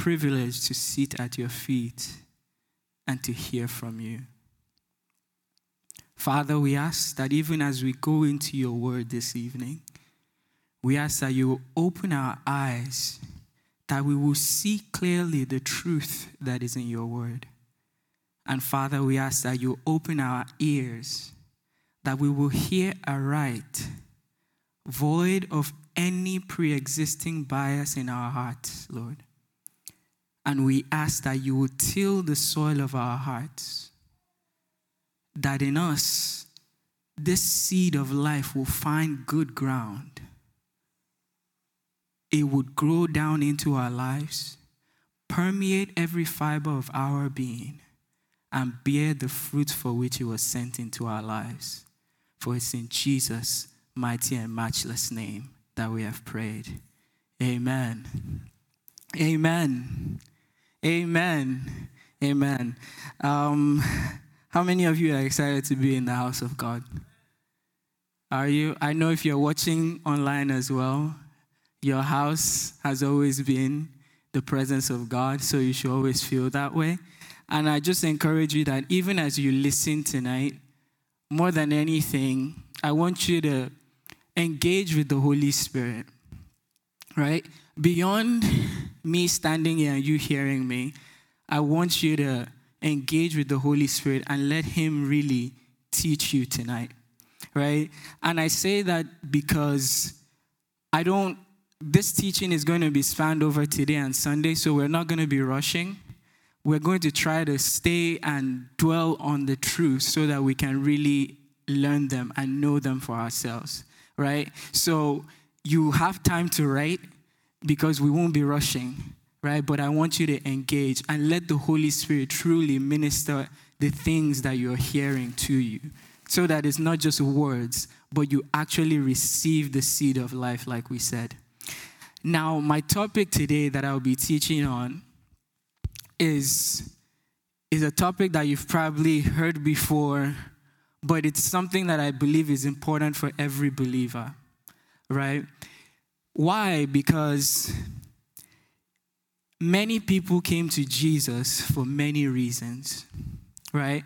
privilege to sit at your feet and to hear from you. Father, we ask that even as we go into your word this evening, we ask that you will open our eyes, that we will see clearly the truth that is in your word. And Father, we ask that you open our ears, that we will hear aright, void of any pre-existing bias in our hearts, Lord. And we ask that you will till the soil of our hearts, that in us, this seed of life will find good ground. It would grow down into our lives, permeate every fiber of our being, and bear the fruit for which it was sent into our lives. For it's in Jesus' mighty and matchless name that we have prayed. Amen. Amen. Amen. Amen. How many of you are excited to be in the house of God? Are you? I know if you're watching online as well, your house has always been the presence of God, so you should always feel that way. And I just encourage you that even as you listen tonight, more than anything, I want you to engage with the Holy Spirit, right? Beyond me standing here and you hearing me, I want you to engage with the Holy Spirit and let him really teach you tonight, right? And I say that because this teaching is going to be spanned over today and Sunday, so we're not going to be rushing. We're going to try to stay and dwell on the truth so that we can really learn them and know them for ourselves, right? So you have time to write because we won't be rushing, right? But I want you to engage and let the Holy Spirit truly minister the things that you're hearing to you so that it's not just words, but you actually receive the seed of life like we said. Now, my topic today that I'll be teaching on is a topic that you've probably heard before, but it's something that I believe is important for every believer, right? Why? Because many people came to Jesus for many reasons, right?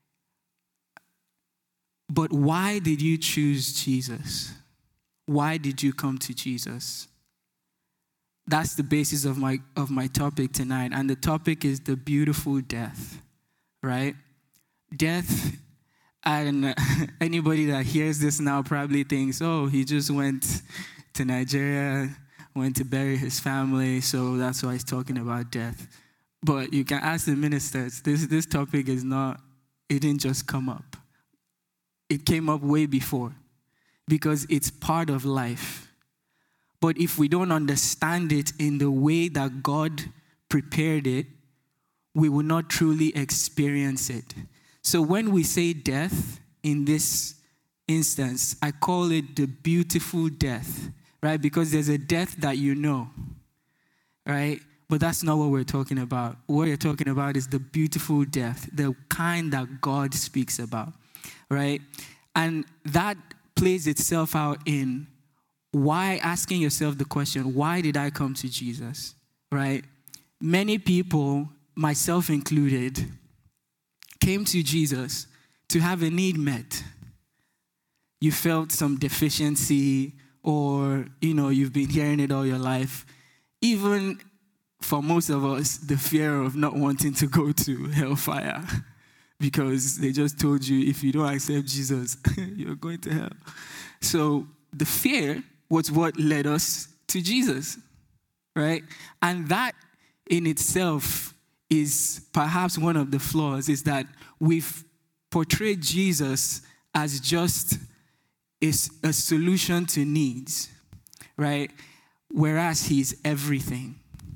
But why did you choose Jesus? Why did you come to Jesus? That's the basis of my topic tonight. And the topic is the beautiful death, right? Death, and anybody that hears this now probably thinks, oh, he just went to Nigeria, went to bury his family, so that's why he's talking about death. But you can ask the ministers, this topic it didn't just come up. It came up way before because it's part of life. But if we don't understand it in the way that God prepared it, we will not truly experience it. So when we say death in this instance, I call it the beautiful death, right? Because there's a death that you know, right? But that's not what we're talking about. What you're talking about is the beautiful death, the kind that God speaks about, right? And that plays itself out in why, asking yourself the question, why did I come to Jesus, right? Many people, myself included, came to Jesus to have a need met. You felt some deficiency or, you've been hearing it all your life. Even for most of us, the fear of not wanting to go to hellfire because they just told you if you don't accept Jesus, you're going to hell. So the fear was what led us to Jesus, right? And that in itself is perhaps one of the flaws, is that we've portrayed Jesus as just a solution to needs, right? Whereas he's everything.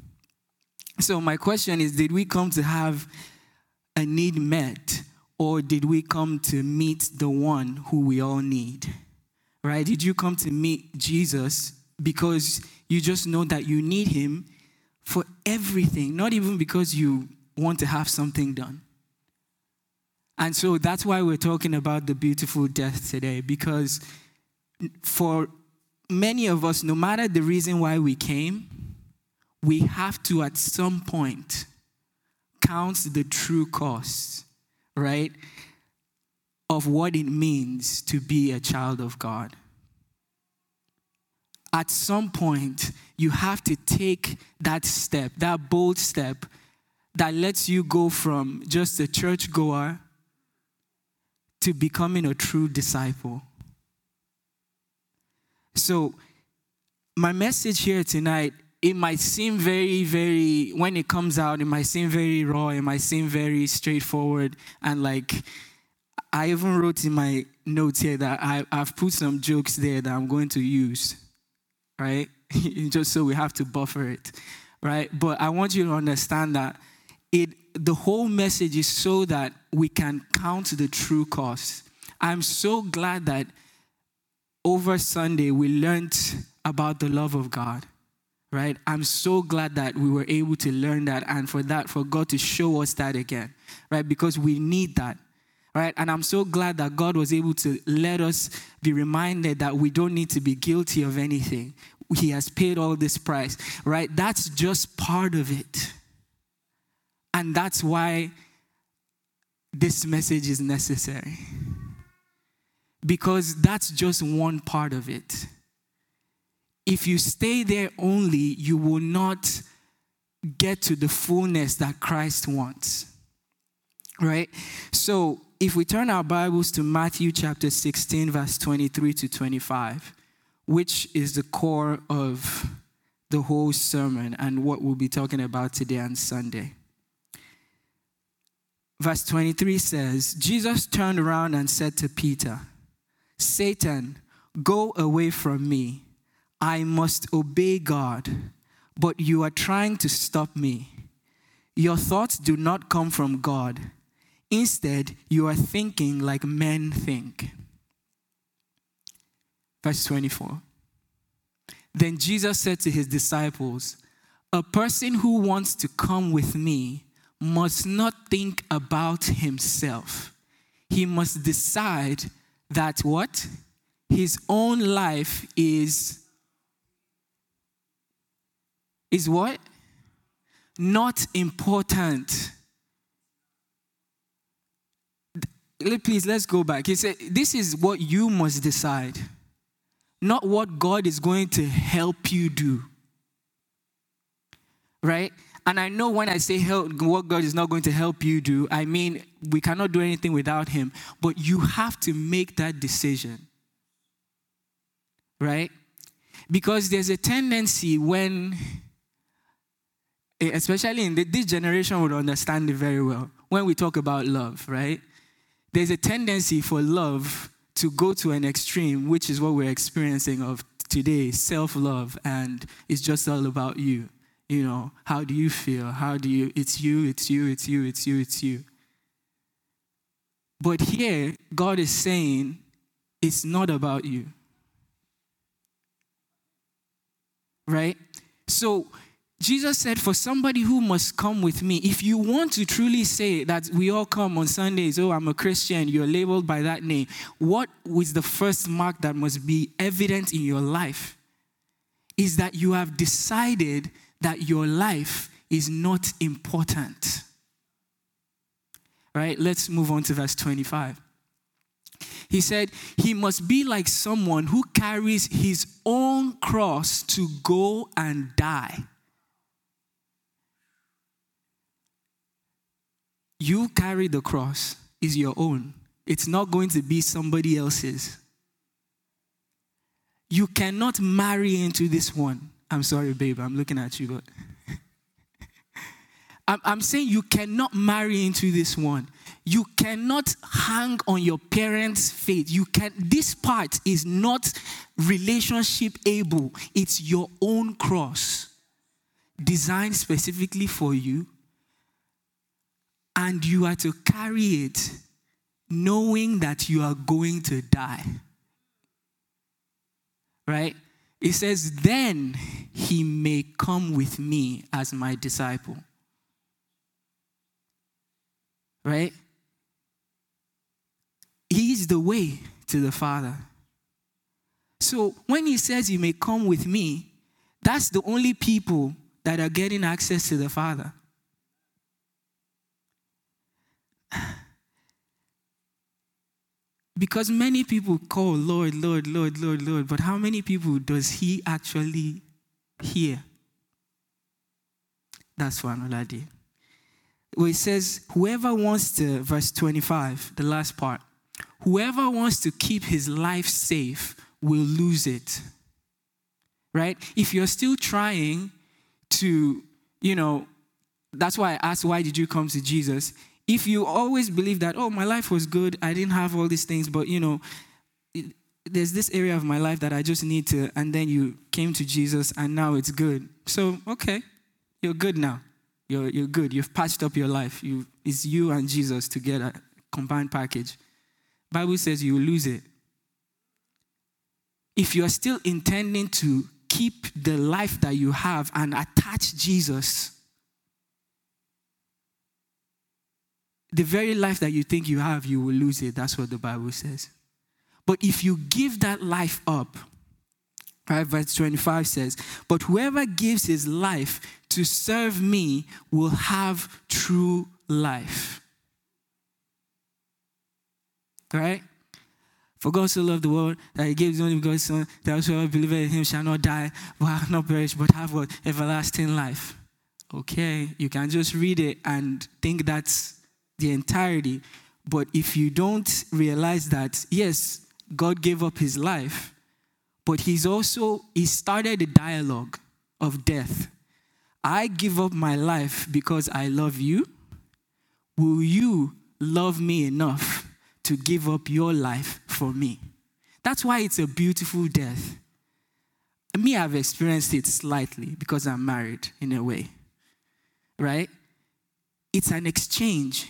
So my question is, did we come to have a need met, or did we come to meet the one who we all need? Right? Did you come to meet Jesus because you just know that you need him for everything, not even because you want to have something done? And so that's why we're talking about the beautiful death today, because for many of us, no matter the reason why we came, we have to at some point count the true cost, right, of what it means to be a child of God. At some point, you have to take that step, that bold step that lets you go from just a churchgoer to becoming a true disciple. So, my message here tonight, it might seem very, when it comes out, it might seem very raw, it might seem very straightforward, and like, I even wrote in my notes here that I've put some jokes there that I'm going to use, right? Just so we have to buffer it, right? But I want you to understand that the whole message is so that we can count the true cost. I'm so glad that over Sunday we learned about the love of God, right? I'm so glad that we were able to learn that, and for God to show us that again, right? Because we need that, right? And I'm so glad that God was able to let us be reminded that we don't need to be guilty of anything. He has paid all this price, right? That's just part of it. And that's why this message is necessary. Because that's just one part of it. If you stay there only, you will not get to the fullness that Christ wants. Right? So, if we turn our Bibles to Matthew chapter 16, verse 23 to 25, which is the core of the whole sermon and what we'll be talking about today on Sunday. Verse 23 says, Jesus turned around and said to Peter, Satan, go away from me. I must obey God, but you are trying to stop me. Your thoughts do not come from God. Instead, you are thinking like men think. Verse 24. Then Jesus said to his disciples, a person who wants to come with me must not think about himself. He must decide that what? His own life is what? Not important. Please, let's go back. He said, this is what you must decide, not what God is going to help you do. Right? And I know when I say help, what God is not going to help you do, I mean we cannot do anything without him. But you have to make that decision. Right? Because there's a tendency when, especially in this generation would understand it very well, when we talk about love, right? There's a tendency for love to go to an extreme, which is what we're experiencing of today, self-love, and it's just all about you. You know, how do you feel? It's you. But here, God is saying, it's not about you. Right? So, Jesus said, for somebody who must come with me, if you want to truly say that we all come on Sundays, oh, I'm a Christian, you're labeled by that name, what is the first mark that must be evident in your life? Is that you have decided that your life is not important. Right? Let's move on to verse 25. He said, he must be like someone who carries his own cross to go and die. You carry the cross, is your own. It's not going to be somebody else's. You cannot marry into this one. I'm sorry, babe, I'm looking at you, but I'm saying you cannot marry into this one. You cannot hang on your parents' faith. This part is not relationship able. It's your own cross, designed specifically for you. And you are to carry it knowing that you are going to die. Right? It says, then he may come with me as my disciple. Right? He is the way to the Father. So when he says he may come with me, that's the only people that are getting access to the Father. Because many people call Lord, Lord, Lord, Lord, Lord, but how many people does he actually hear? That's for another day. Where it says, whoever wants to, verse 25, the last part, whoever wants to keep his life safe will lose it. Right? If you're still trying to, that's why I asked, why did you come to Jesus? If you always believe that, oh, my life was good, I didn't have all these things, but, there's this area of my life that I just need to, and then you came to Jesus, and now it's good. So, okay, you're good now. You're good. You've patched up your life. It's you and Jesus together, combined package. Bible says you will lose it. If you're still intending to keep the life that you have and attach Jesus, the very life that you think you have, you will lose it. That's what the Bible says. But if you give that life up, right, verse 25 says, but whoever gives his life to serve me will have true life. Right? For God so loved the world that he gave his only begotten Son, that whosoever believeth in him shall not die, not perish, but have what? Everlasting life. Okay, you can just read it and think that's the entirety. But if you don't realize that, yes, God gave up his life, but he started a dialogue of death. I give up my life because I love you. Will you love me enough to give up your life for me? That's why it's a beautiful death. Me, I've experienced it slightly because I'm married in a way, right? It's an exchange.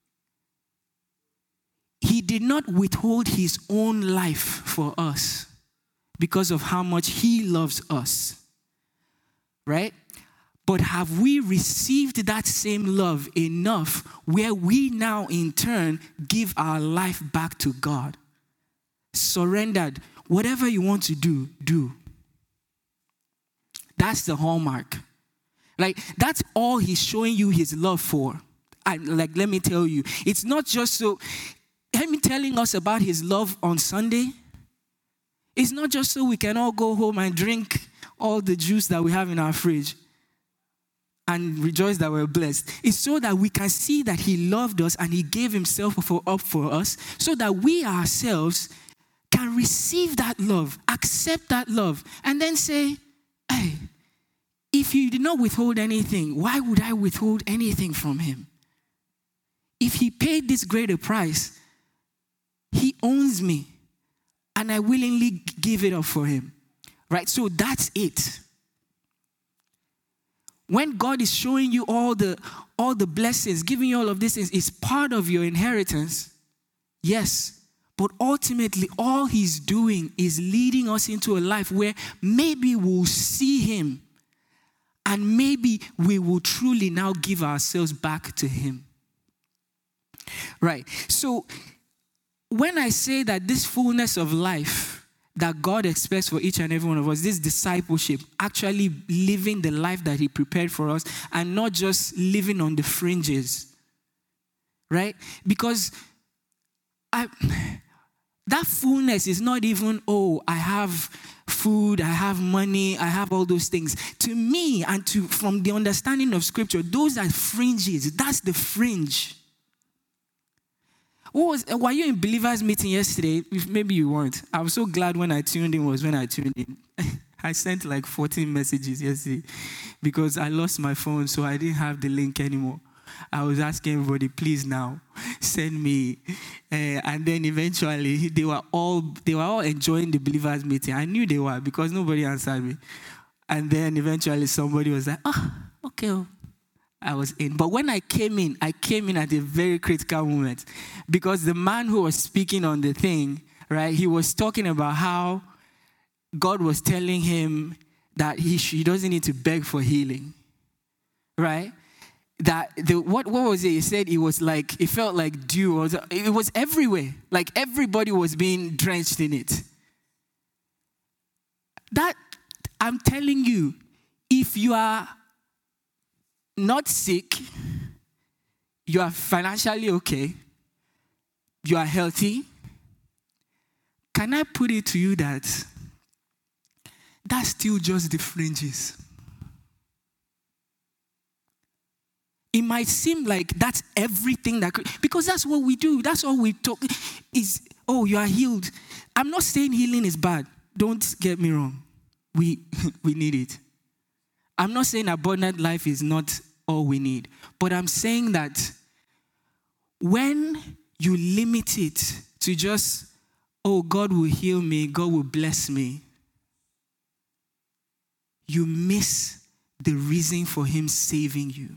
He did not withhold his own life for us because of how much he loves us, right? But have we received that same love enough where we now in turn give our life back to God? Surrendered. Whatever you want to do, do. That's the hallmark. That's all he's showing you his love for. Let me tell you, it's not just so, him telling us about his love on Sunday, it's not just so we can all go home and drink all the juice that we have in our fridge and rejoice that we're blessed. It's so that we can see that he loved us and he gave himself up for us so that we ourselves can receive that love, accept that love, and then say, hey, if you did not withhold anything, why would I withhold anything from him? If he paid this greater price, he owns me, and I willingly give it up for him. Right? So that's it. When God is showing you all the blessings, giving you all of these things, is part of your inheritance. Yes. But ultimately, all he's doing is leading us into a life where maybe we'll see him and maybe we will truly now give ourselves back to him. Right. So when I say that this fullness of life that God expects for each and every one of us, this discipleship, actually living the life that he prepared for us and not just living on the fringes, right? Because that fullness is not even, I have food, I have money, I have all those things. To me and from the understanding of Scripture, those are fringes. That's the fringe. Were you in believers meeting yesterday? Maybe you weren't. I was so glad when I tuned in. I sent like 14 messages yesterday because I lost my phone, so I didn't have the link anymore. I was asking everybody, please now, send me. And then eventually, they were all enjoying the believers meeting. I knew they were because nobody answered me. And then eventually somebody was like, okay. I was in. But when I came in at a very critical moment because the man who was speaking on the thing, right, he was talking about how God was telling him that he doesn't need to beg for healing, right? That what was it? He said it felt like dew. It was everywhere. Like everybody was being drenched in it. That, I'm telling you, if you are not sick, you are financially okay, you are healthy, can I put it to you that that's still just the fringes? It might seem like that's everything that could, because that's what we do. That's all we talk is, oh, you are healed. I'm not saying healing is bad. Don't get me wrong. We need it. I'm not saying abundant life is not all we need. But I'm saying that when you limit it to just, oh, God will heal me, God will bless me, you miss the reason for him saving you.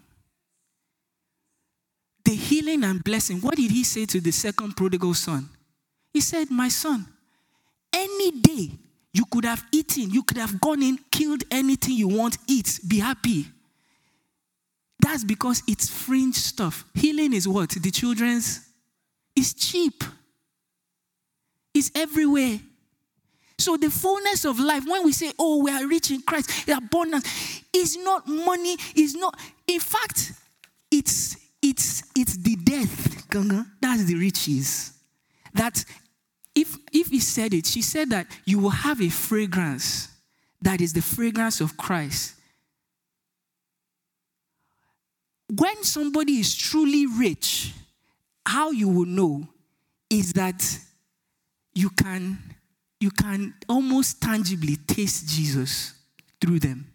The healing and blessing, what did he say to the second prodigal son? He said, my son, any day you could have eaten, you could have gone in, killed anything you want, eat, be happy. That's because it's fringe stuff. Healing is what? The children's, it's cheap. It's everywhere. So the fullness of life, when we say, oh, we are rich in Christ, the abundance, is not money, is not, in fact, it's the death. That's the riches. That if he said it, she said that you will have a fragrance that is the fragrance of Christ. When somebody is truly rich, how you will know is that you can almost tangibly taste Jesus through them.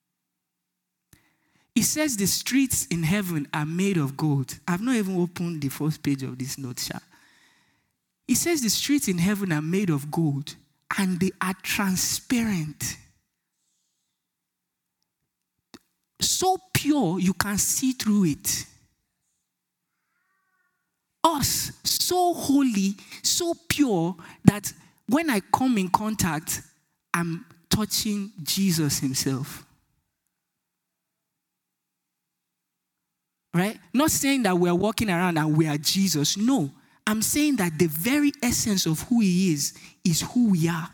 It says the streets in heaven are made of gold. I've not even opened the first page of this note, Sha. It says the streets in heaven are made of gold and they are transparent. So pure you can see through it. Us, so holy, so pure that when I come in contact, I'm touching Jesus himself. Right? Not saying that we're walking around and we are Jesus. No. I'm saying that the very essence of who he is who we are.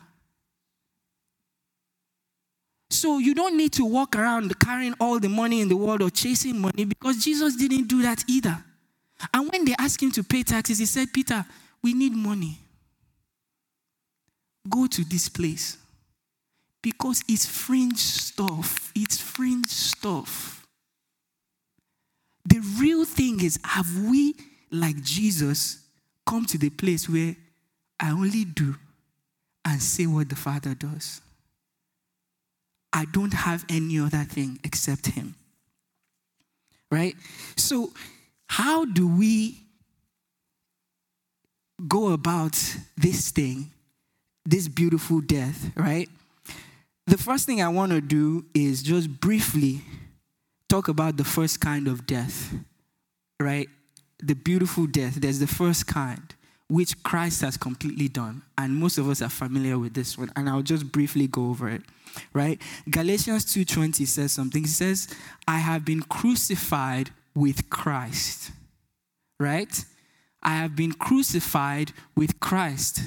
So you don't need to walk around carrying all the money in the world or chasing money, because Jesus didn't do that either. And when they asked him to pay taxes, he said, Peter, we need money. Go to this place. Because it's fringe stuff. It's fringe stuff. The real thing is, have we, like Jesus, come to the place where I only do and say what the Father does? I don't have any other thing except him. Right? So, how do we go about this thing, this beautiful death, right? The first thing I want to do is just briefly talk about the first kind of death, right? The beautiful death. There's the first kind, which Christ has completely done. And most of us are familiar with this one. And I'll just briefly go over it, right? Galatians 2:20 says something. It says, I have been crucified with Christ, right? I have been crucified with Christ.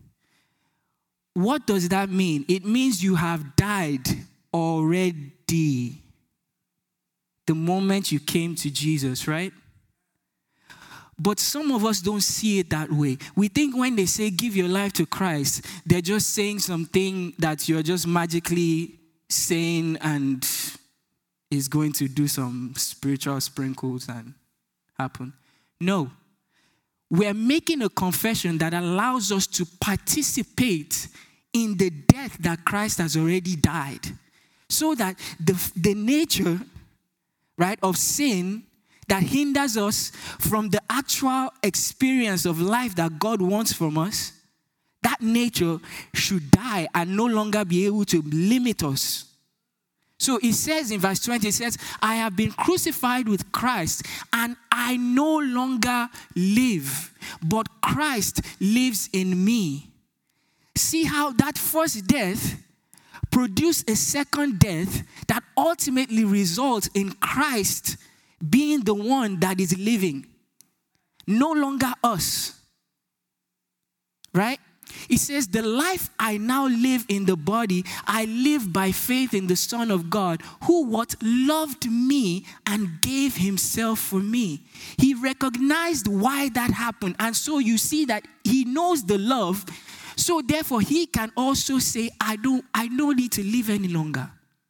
What does that mean? It means you have died already the moment you came to Jesus, right? But some of us don't see it that way. We think when they say give your life to Christ, they're just saying something that you're just magically saying and is going to do some spiritual sprinkles and happen. No. We're making a confession that allows us to participate in the death that Christ has already died. So that the nature, right, of sin that hinders us from the actual experience of life that God wants from us, that nature should die and no longer be able to limit us. So it says in verse 20, it says, I have been crucified with Christ and I no longer live, but Christ lives in me. See how that first death produced a second death that ultimately results in Christ being the one that is living. No longer us. Right? It says, the life I now live in the body, I live by faith in the Son of God, who what loved me and gave himself for me. He recognized why that happened. And so you see that he knows the love. So therefore he can also say, I don't need to live any longer.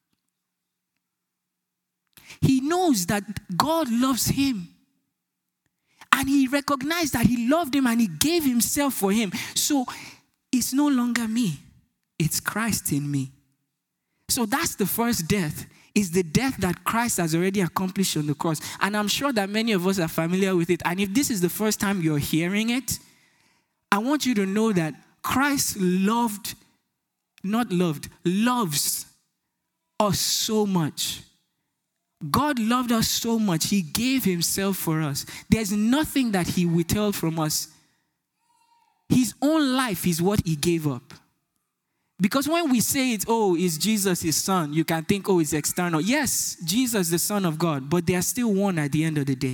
He knows that God loves him. And he recognized that he loved him and he gave himself for him. So it's no longer me. It's Christ in me. So that's the first death. Is the death that Christ has already accomplished on the cross. And I'm sure that many of us are familiar with it. And if this is the first time you're hearing it, I want you to know that Christ loves us so much. God loved us so much, he gave himself for us. There's nothing that he withheld from us. His own life is what he gave up. Because when we say it, is Jesus his son, you can think, it's external. Yes, Jesus, the Son of God, but they are still one at the end of the day.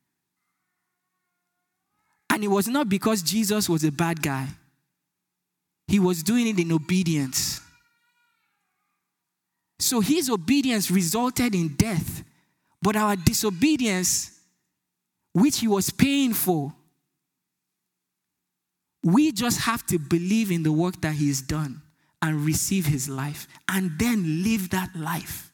And it was not because Jesus was a bad guy. He was doing it in obedience. So his obedience resulted in death. But our disobedience, which he was paying for, we just have to believe in the work that he's done and receive his life and then live that life.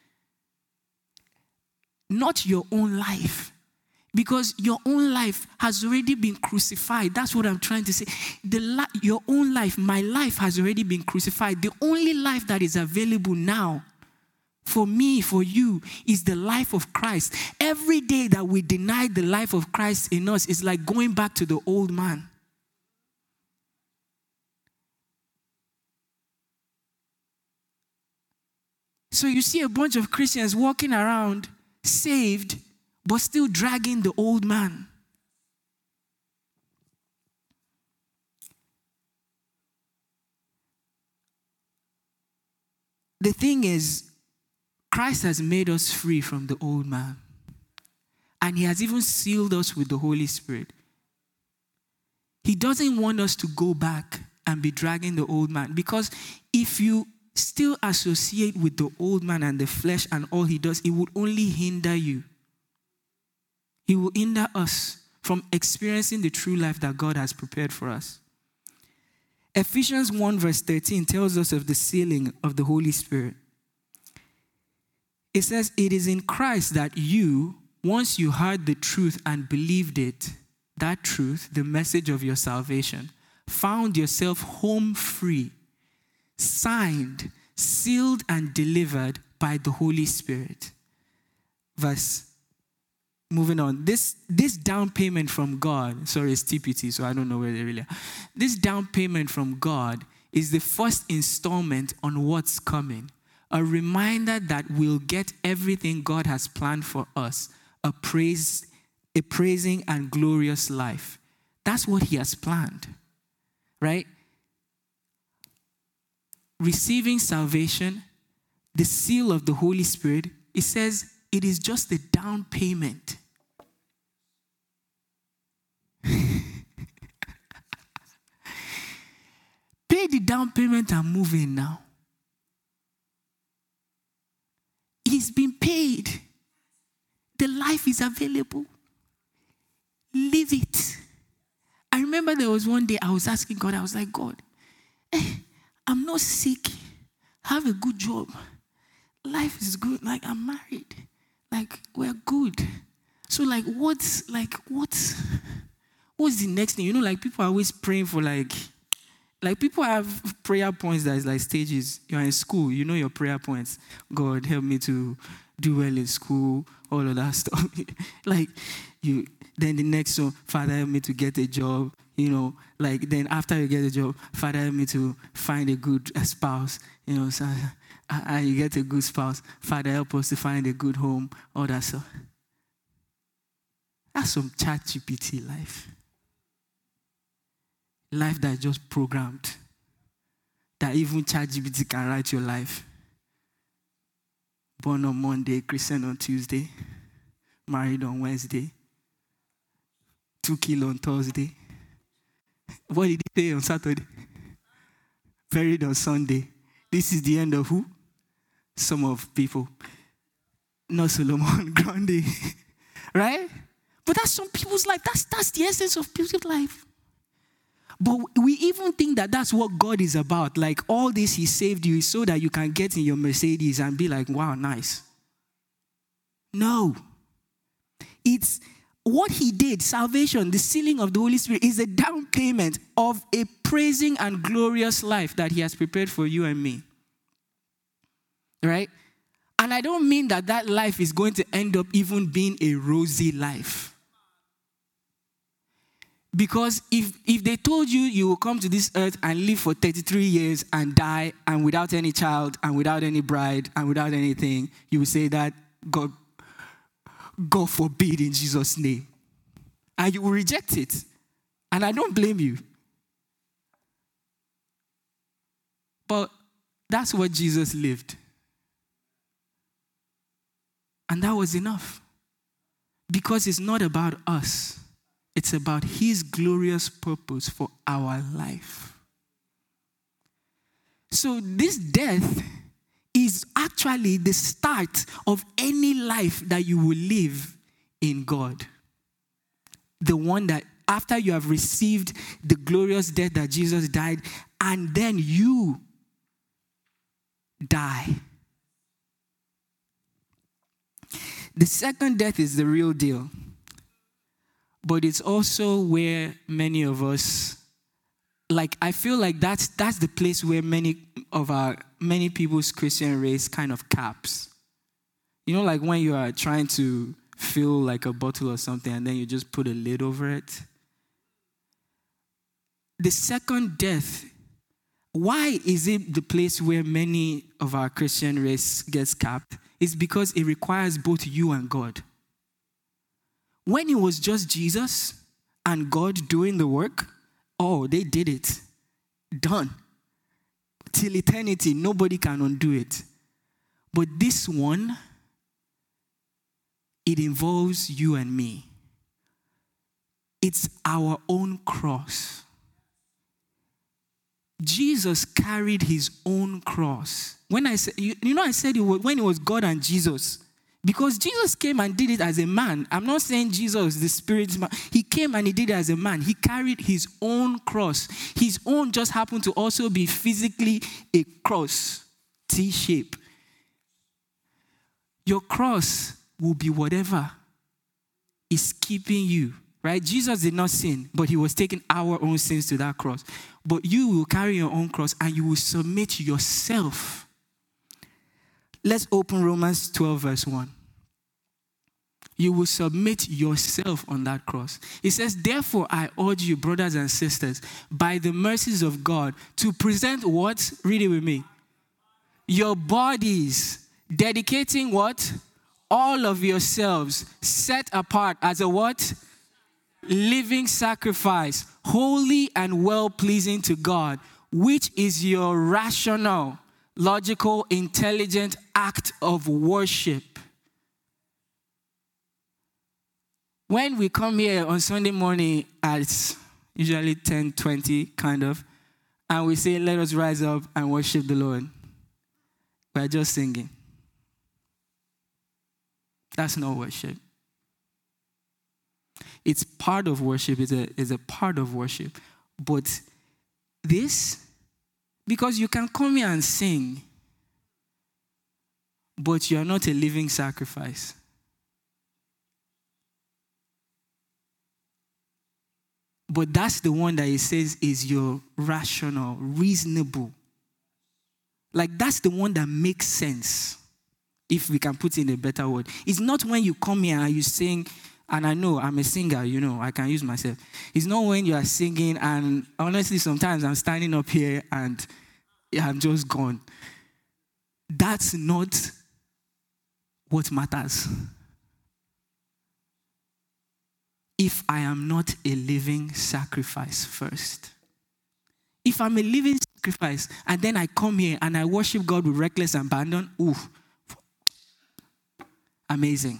Not your own life. Because your own life has already been crucified. That's what I'm trying to say. Your own life, my life has already been crucified. The only life that is available now for me, for you, is the life of Christ. Every day that we deny the life of Christ in us is like going back to the old man. So you see a bunch of Christians walking around saved, but still dragging the old man. The thing is, Christ has made us free from the old man. And he has even sealed us with the Holy Spirit. He doesn't want us to go back and be dragging the old man. Because if you still associate with the old man and the flesh and all he does, it would only hinder you. He will hinder us from experiencing the true life that God has prepared for us. Ephesians 1 verse 13 tells us of the sealing of the Holy Spirit. It says, it is in Christ that you, once you heard the truth and believed it, that truth, the message of your salvation, found yourself home free, signed, sealed, and delivered by the Holy Spirit. Moving on. This down payment from God, it's TPT, so I don't know where they really are. This down payment from God is the first installment on what's coming. A reminder that we'll get everything God has planned for us. A praising and glorious life. That's what he has planned. Right? Receiving salvation, the seal of the Holy Spirit, it says it is just a down payment. Pay the down payment and move in now. It's been paid. The life is available. Live it. I remember there was one day I was asking God, I was like, God, I'm not sick. I have a good job. Life is good. Like, I'm married. Like, we're good. So, what's the next thing? Like, people are always praying for, like people have prayer points that is like stages. You're in school, your prayer points. God, help me to do well in school, all of that stuff. Then the next one, Father, help me to get a job. Then after you get a job, Father, help me to find a good spouse. So you get a good spouse. Father, help us to find a good home, all that stuff. That's some ChatGPT life. Life that is just programmed. That even ChatGPT can write your life. Born on Monday, Christian on Tuesday, married on Wednesday, 2 kilos on Thursday. What did he say on Saturday? buried on Sunday. This is the end of who? Some of people. Not Solomon Grundy. Right? But that's some people's life. That's the essence of people's life. But we even think that that's what God is about. Like all this he saved you is so that you can get in your Mercedes and be like, wow, nice. No. It's what he did, salvation, the sealing of the Holy Spirit is a down payment of a praising and glorious life that he has prepared for you and me. Right? And I don't mean that that life is going to end up even being a rosy life. Because if they told you you will come to this earth and live for 33 years and die and without any child and without any bride and without anything, you would say that God forbid in Jesus' name. And you will reject it. And I don't blame you. But that's what Jesus lived. And that was enough. Because it's not about us. It's about his glorious purpose for our life. So this death is actually the start of any life that you will live in God. The one that after you have received the glorious death that Jesus died, and then you die. The second death is the real deal. But it's also where many of us, like I feel like that's the place where many people's Christian race kind of caps. You know, like when you are trying to fill like a bottle or something and then you just put a lid over it. The second death, why is it the place where many of our Christian race gets capped? It's because it requires both you and God. When it was just Jesus and God doing the work, oh, they did it. Done. Till eternity, nobody can undo it. But this one, it involves you and me. It's our own cross. Jesus carried his own cross. When I said, I said it was when it was God and Jesus. Because Jesus came and did it as a man. I'm not saying Jesus, the Spirit's man. He came and he did it as a man. He carried his own cross. His own just happened to also be physically a cross, T-shape. Your cross will be whatever is keeping you, right? Jesus did not sin, but he was taking our own sins to that cross. But you will carry your own cross and you will submit yourself. Let's open Romans 12 verse 1. You will submit yourself on that cross. It says, therefore, I urge you, brothers and sisters, by the mercies of God, to present what? Read it with me. Your bodies, dedicating what? All of yourselves, set apart as a what? Living sacrifice, holy and well-pleasing to God, which is your rational, logical, intelligent act of worship. When we come here on Sunday morning at usually 10:20 kind of, and we say, let us rise up and worship the Lord, we're just singing. That's not worship. It's part of worship. It's a part of worship. But this, because you can come here and sing, but you are not a living sacrifice. But that's the one that it says is your rational, reasonable. Like that's the one that makes sense, if we can put it in a better word. It's not when you come here and you sing, and I know I'm a singer, I can use myself. It's not when you are singing and honestly sometimes I'm standing up here and I'm just gone. That's not what matters. If I am not a living sacrifice first. If I'm a living sacrifice and then I come here and I worship God with reckless abandon, amazing.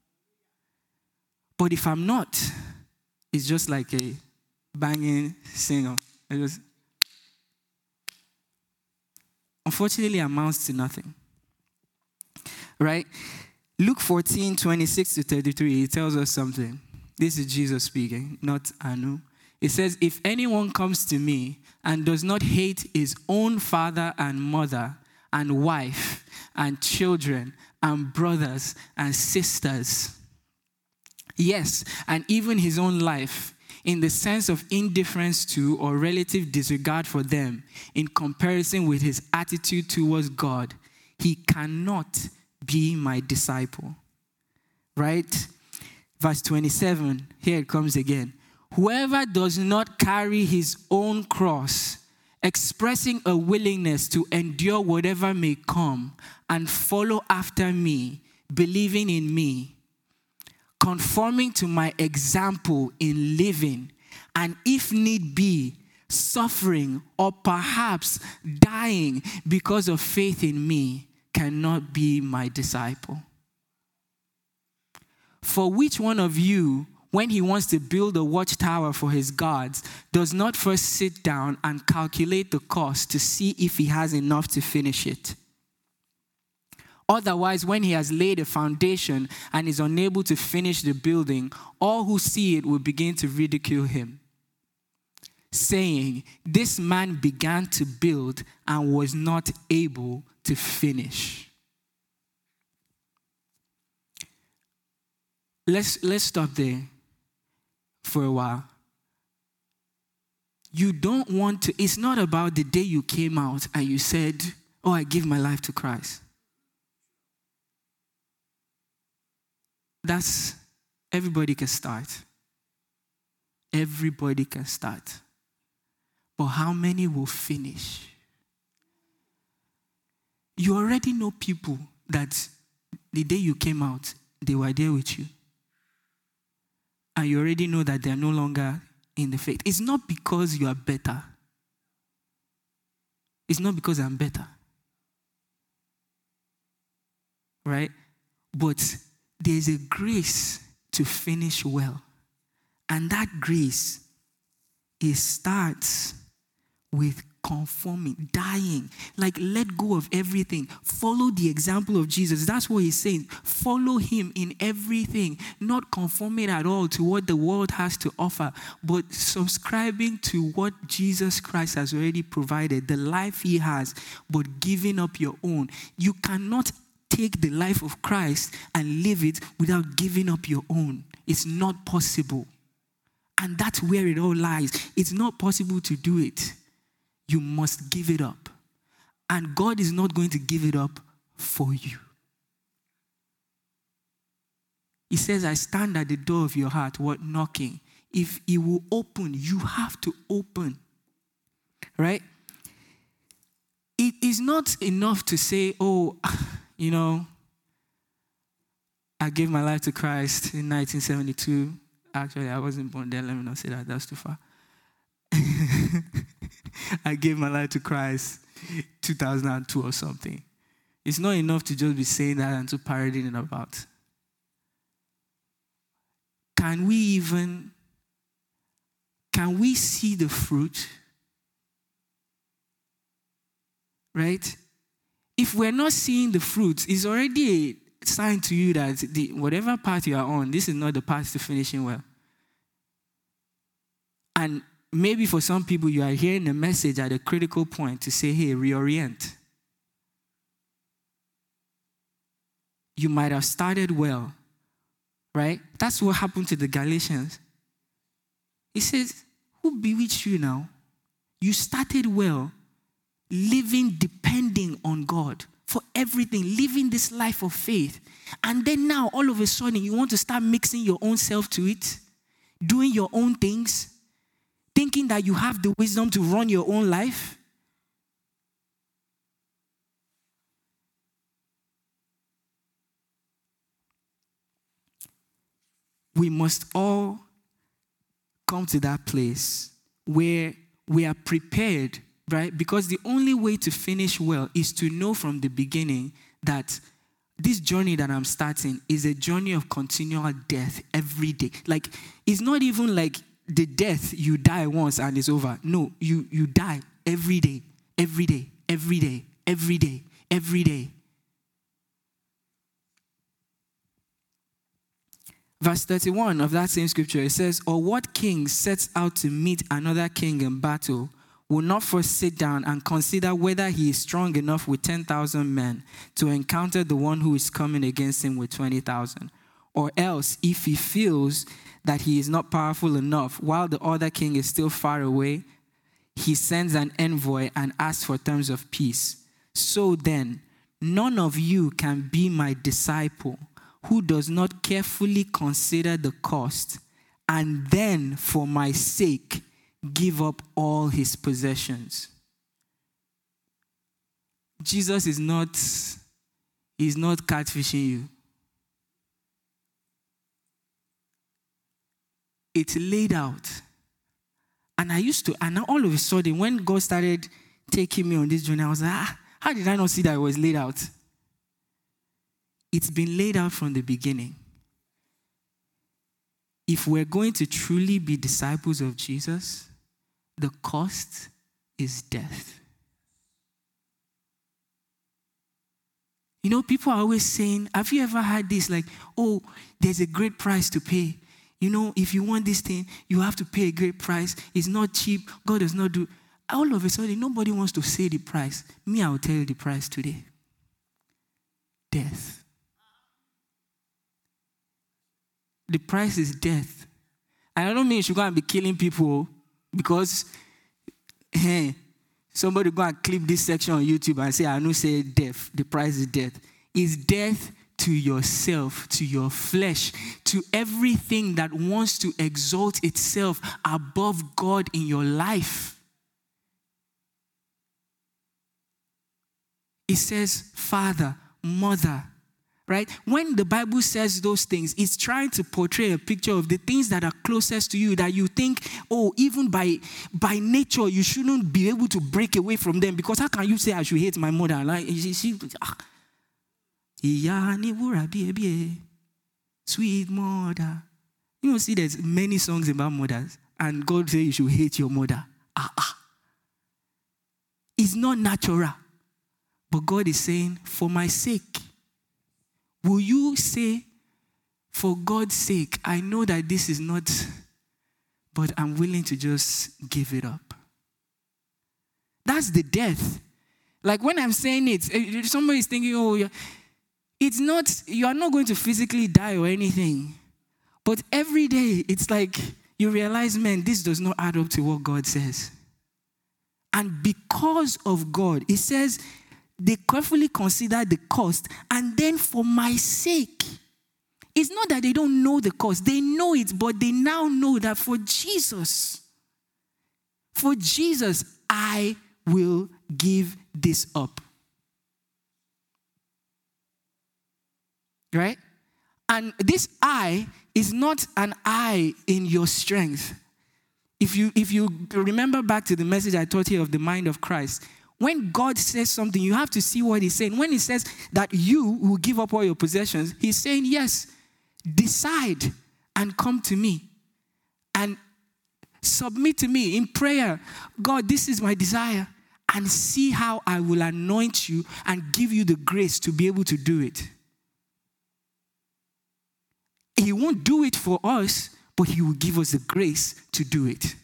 But if I'm not, it's just like a banging singer. unfortunately amounts to nothing. Right? Luke 14, 26 to 33, it tells us something. This is Jesus speaking, not Anu. It says, if anyone comes to me and does not hate his own father and mother and wife and children and brothers and sisters, yes, and even his own life, in the sense of indifference to or relative disregard for them in comparison with his attitude towards God, he cannot be my disciple. Right? Verse 27, here it comes again. Whoever does not carry his own cross, expressing a willingness to endure whatever may come and follow after me, believing in me, conforming to my example in living, and if need be, suffering or perhaps dying because of faith in me, cannot be my disciple. For which one of you, when he wants to build a watchtower for his gods, does not first sit down and calculate the cost to see if he has enough to finish it? Otherwise, when he has laid a foundation and is unable to finish the building, all who see it will begin to ridicule him, saying, this man began to build and was not able to finish. Let's stop there for a while. You don't want to, it's not about the day you came out and you said, oh, I give my life to Christ. That's, everybody can start. Everybody can start. But how many will finish? You already know people that the day you came out, they were there with you. And you already know that they're no longer in the faith. It's not because you are better. It's not because I'm better. Right? But there's a grace to finish well. And that grace, it starts with conforming, dying. Like, let go of everything. Follow the example of Jesus. That's what he's saying. Follow him in everything. Not conforming at all to what the world has to offer, but subscribing to what Jesus Christ has already provided, the life he has, but giving up your own. You cannot take the life of Christ and live it without giving up your own. It's not possible. And that's where it all lies. It's not possible to do it. You must give it up. And God is not going to give it up for you. He says, I stand at the door of your heart, knocking. If he will open, you have to open. Right? It is not enough to say, oh, you know, I gave my life to Christ in 1972. Actually, I wasn't born there. Let me not say that. That's too far. I gave my life to Christ 2002 or something. It's not enough to just be saying that and to parodying it about. Can we see the fruit? Right? If we're not seeing the fruit, it's already a sign to you that whatever path you are on, this is not the path to finishing well. And maybe for some people, you are hearing a message at a critical point to say, hey, reorient. You might have started well, right? That's what happened to the Galatians. He says, who bewitched you now? You started well, living, depending on God for everything, living this life of faith. And then now, all of a sudden, you want to start mixing your own self to it, doing your own things, thinking that you have the wisdom to run your own life. We must all come to that place where we are prepared, right? Because the only way to finish well is to know from the beginning that this journey that I'm starting is a journey of continual death every day. Like, it's not even like the death, you die once and it's over. No, you die every day, every day, every day, every day, every day. Verse 31 of that same scripture, it says, or what king sets out to meet another king in battle will not first sit down and consider whether he is strong enough with 10,000 men to encounter the one who is coming against him with 20,000. Or else, if he feels that he is not powerful enough, while the other king is still far away, he sends an envoy and asks for terms of peace. So then, none of you can be my disciple who does not carefully consider the cost and then, for my sake, give up all his possessions. Jesus is not catfishing you. It's laid out. And all of a sudden, when God started taking me on this journey, I was like, how did I not see that it was laid out? It's been laid out from the beginning. If we're going to truly be disciples of Jesus, the cost is death. You know, people are always saying, have you ever heard this? Like, oh, there's a great price to pay. You know, if you want this thing, you have to pay a great price. It's not cheap. God does not do. All of a sudden, nobody wants to say the price. Me, I will tell you the price today. Death. The price is death. And I don't mean you should go and be killing people because somebody go and clip this section on YouTube and say, I know say death. The price is death. It's death to yourself, to your flesh, to everything that wants to exalt itself above God in your life. It says father, mother, right? When the Bible says those things, it's trying to portray a picture of the things that are closest to you that you think, oh, even by nature, you shouldn't be able to break away from them, because how can you say I should hate my mother? Like, sweet mother. You know, see, there's many songs about mothers, and God says you should hate your mother. It's not natural. But God is saying, for my sake, will you say, for God's sake, I know that this is not, but I'm willing to just give it up. That's the death. Like when I'm saying it, somebody is thinking, oh, it's not, you are not going to physically die or anything. But every day, it's like you realize, man, this does not add up to what God says. And because of God, it says, they carefully consider the cost, and then for my sake. It's not that they don't know the cost. They know it, but they now know that for Jesus, I will give this up. Right? And this I is not an I in your strength. If you remember back to the message I taught you of the mind of Christ, when God says something, you have to see what he's saying. When he says that you will give up all your possessions, he's saying, yes, decide and come to me and submit to me in prayer. God, this is my desire, and see how I will anoint you and give you the grace to be able to do it. He won't do it for us, but he will give us the grace to do it.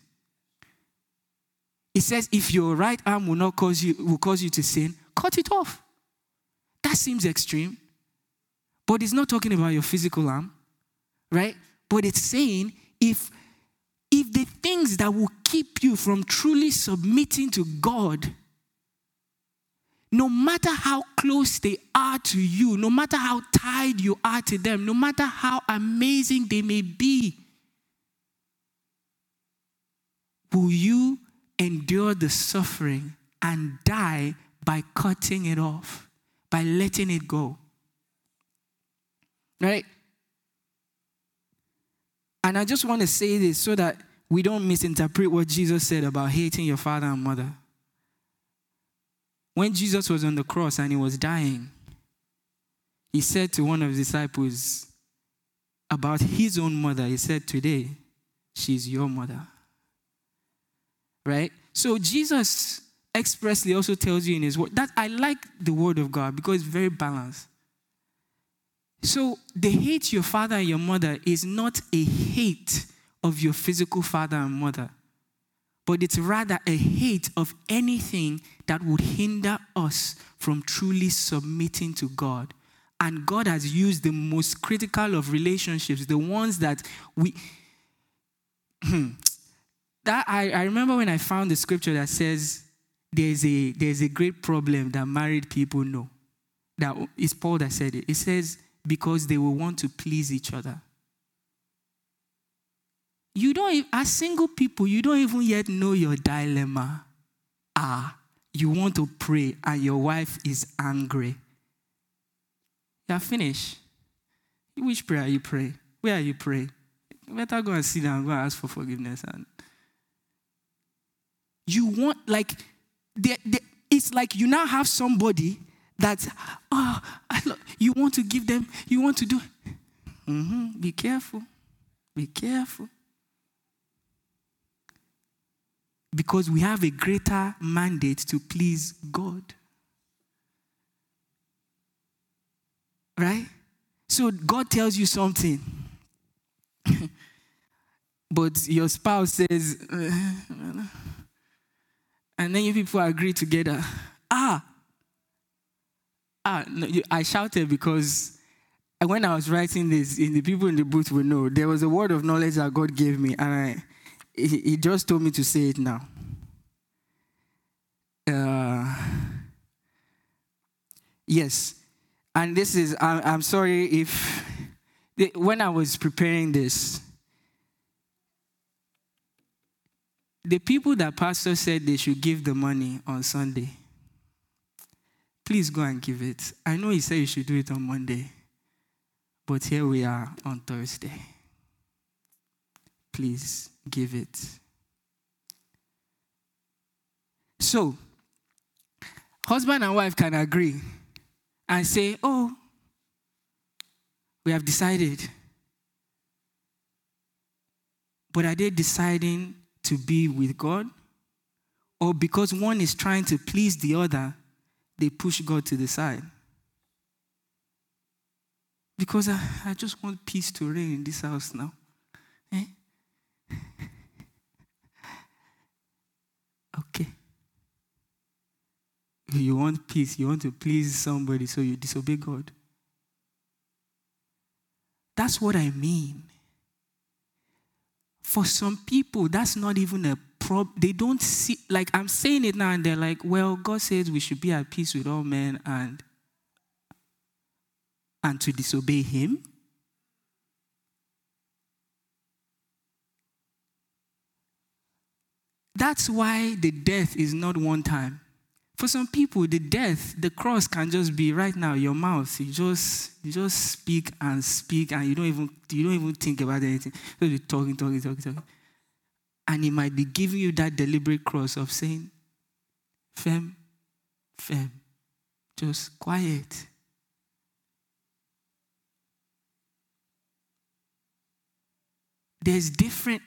It says, if your right arm will cause you to sin, cut it off. That seems extreme. But it's not talking about your physical arm, right? But it's saying, if the things that will keep you from truly submitting to God, no matter how close they are to you, no matter how tied you are to them, no matter how amazing they may be, will you endure the suffering and die by cutting it off, by letting it go? Right? And I just want to say this so that we don't misinterpret what Jesus said about hating your father and mother. When Jesus was on the cross and he was dying, he said to one of his disciples about his own mother, he said, today, she's your mother. Right? So Jesus expressly also tells you in his word. That I like the word of God because it's very balanced. So the hate your father and your mother is not a hate of your physical father and mother, but it's rather a hate of anything that would hinder us from truly submitting to God. And God has used the most critical of relationships, the ones that we... that I remember when I found the scripture that says there's a great problem that married people know. That is Paul that said it. It says, because they will want to please each other. You don't, as single people, you don't even yet know your dilemma. You want to pray and your wife is angry. You are finished. Which prayer are you praying? Where are you praying? You better go and sit down and go and ask for forgiveness. And you want, like, it's like you now have somebody that, you want to give them, you want to do. Be careful. Be careful. Because we have a greater mandate to please God. Right? So God tells you something. But your spouse says, and then you people agree together. No, I shouted because when I was writing this, the people in the booth will know, there was a word of knowledge that God gave me, and he just told me to say it now. Yes. And this is, I'm sorry if, when I was preparing this, the people that pastor said they should give the money on Sunday, please go and give it. I know he said you should do it on Monday, but here we are on Thursday. Please give it. So, husband and wife can agree and say, we have decided. But are they deciding to be with God? Or because one is trying to please the other, they push God to the side? Because I just want peace to reign in this house now. Okay. You want peace, you want to please somebody, so you disobey God. That's what I mean. For some people, that's not even a problem. They don't see, like I'm saying it now and they're like, well, God says we should be at peace with all men and to disobey him. That's why the death is not one time. For some people, the cross can just be right now, your mouth. You just speak, and you don't even think about anything. So you're talking. And he might be giving you that deliberate cross of saying, fem, just quiet. There's different,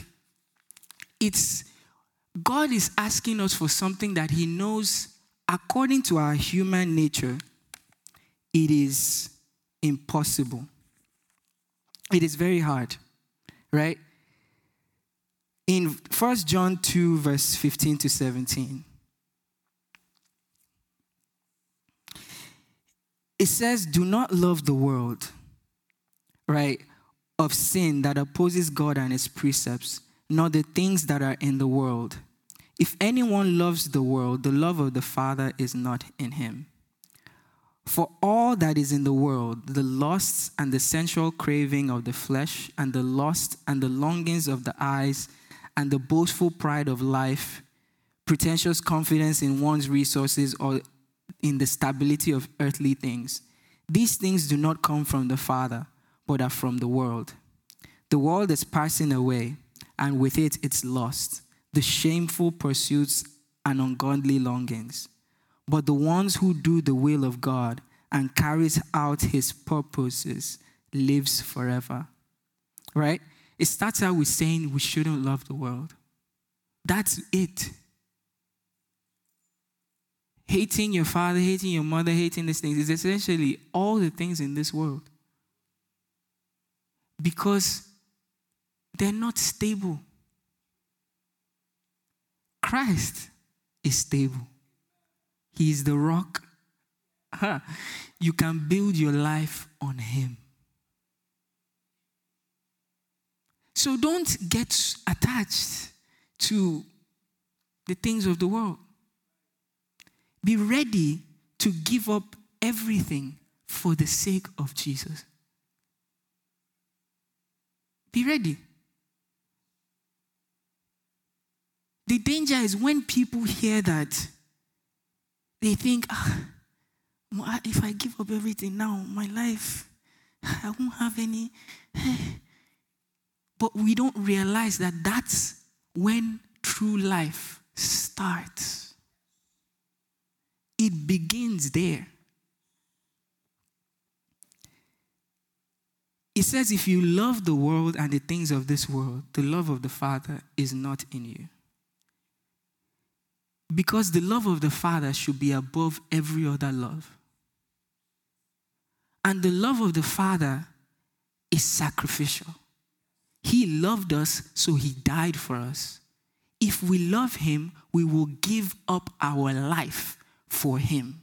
God is asking us for something that he knows, according to our human nature, it is impossible. It is very hard, right? In 1 John 2, verse 15 to 17, it says, do not love the world, right, of sin that opposes God and his precepts, nor the things that are in the world. If anyone loves the world, the love of the Father is not in him. For all that is in the world, the lusts and the sensual craving of the flesh, and the lust and the longings of the eyes, and the boastful pride of life, pretentious confidence in one's resources or in the stability of earthly things, these things do not come from the Father, but are from the world. The world is passing away, and with it its lust, the shameful pursuits and ungodly longings. But the ones who do the will of God and carries out his purposes lives forever. Right? It starts out with saying we shouldn't love the world. That's it. Hating your father, hating your mother, hating these things is essentially all the things in this world. Because they're not stable. Christ is stable. He is the rock. You can build your life on him. So don't get attached to the things of the world. Be ready to give up everything for the sake of Jesus. Be ready. The danger is when people hear that, they think, if I give up everything now, my life, I won't have any. But we don't realize that that's when true life starts. It begins there. It says, if you love the world and the things of this world, the love of the Father is not in you. Because the love of the Father should be above every other love. And the love of the Father is sacrificial. He loved us, so he died for us. If we love him, we will give up our life for him.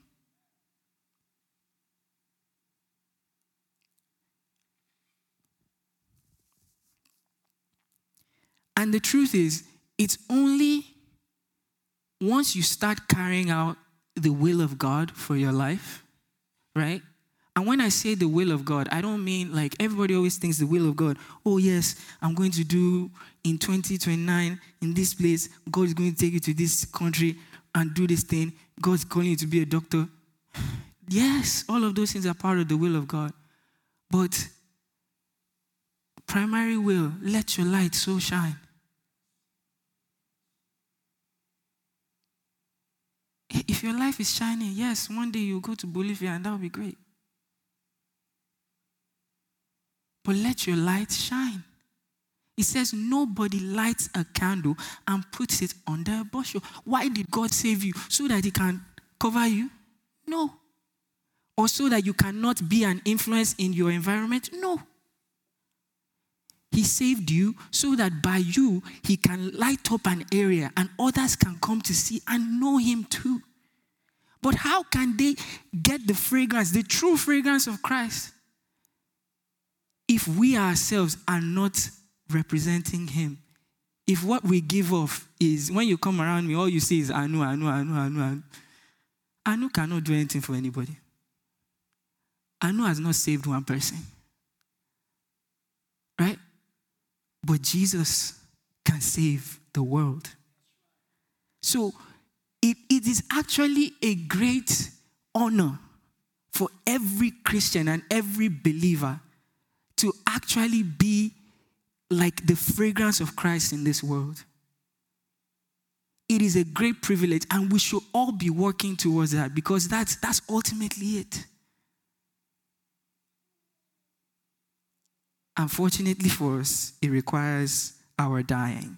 And the truth is, it's only once you start carrying out the will of God for your life, right? And when I say the will of God, I don't mean like everybody always thinks the will of God. Oh yes, I'm going to do in 2029 in this place. God is going to take you to this country and do this thing. God's calling you to be a doctor. Yes, all of those things are part of the will of God. But primary will, let your light so shine. If your life is shining, yes, one day you'll go to Bolivia and that will be great. But let your light shine. It says nobody lights a candle and puts it under a bushel. Why did God save you? So that he can cover you? No. Or so that you cannot be an influence in your environment? No. He saved you so that by you, he can light up an area and others can come to see and know him too. But how can they get the fragrance, the true fragrance of Christ, if we ourselves are not representing him? If what we give off is, when you come around me, all you see is Anu. Anu cannot do anything for anybody. Anu has not saved one person. Right? But Jesus can save the world. So it is actually a great honor for every Christian and every believer to actually be like the fragrance of Christ in this world. It is a great privilege, and we should all be working towards that, because that's ultimately it. Unfortunately for us, it requires our dying.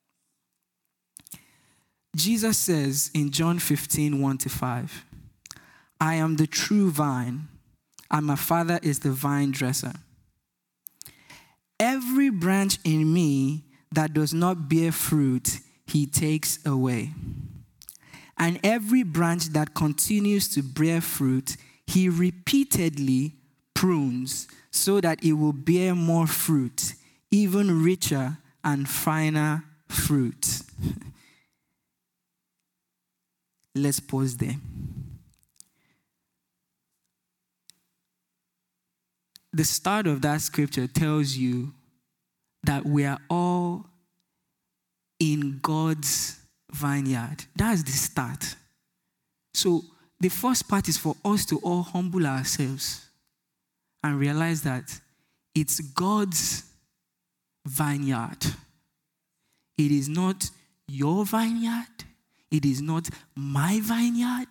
Jesus says in John 15, 1-5, I am the true vine, and my Father is the vine dresser. Every branch in me that does not bear fruit, he takes away. And every branch that continues to bear fruit, he repeatedly prunes so that it will bear more fruit, even richer and finer fruit. Let's pause there. The start of that scripture tells you that we are all in God's vineyard. That's the start. So the first part is for us to all humble ourselves and realize that it's God's vineyard. It is not your vineyard. It is not my vineyard.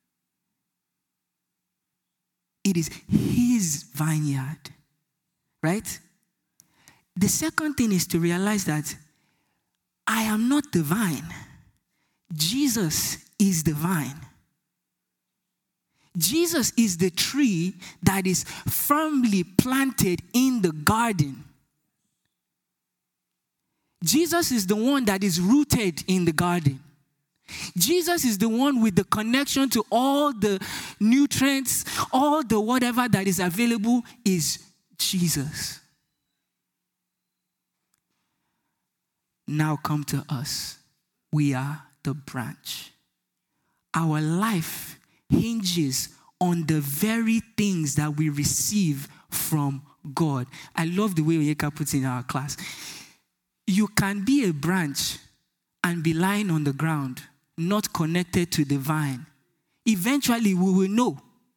It is his vineyard. Right? The second thing is to realize that I am not the vine. Jesus is the vine. Jesus is the tree that is firmly planted in the garden. Jesus is the one that is rooted in the garden. Jesus is the one with the connection to all the nutrients, all the whatever that is available is Jesus. Now come to us. We are the branch. Our life hinges on the very things that we receive from God. I love the way Onyeka puts it in our class. You can be a branch and be lying on the ground, not connected to the vine. Eventually, we will know.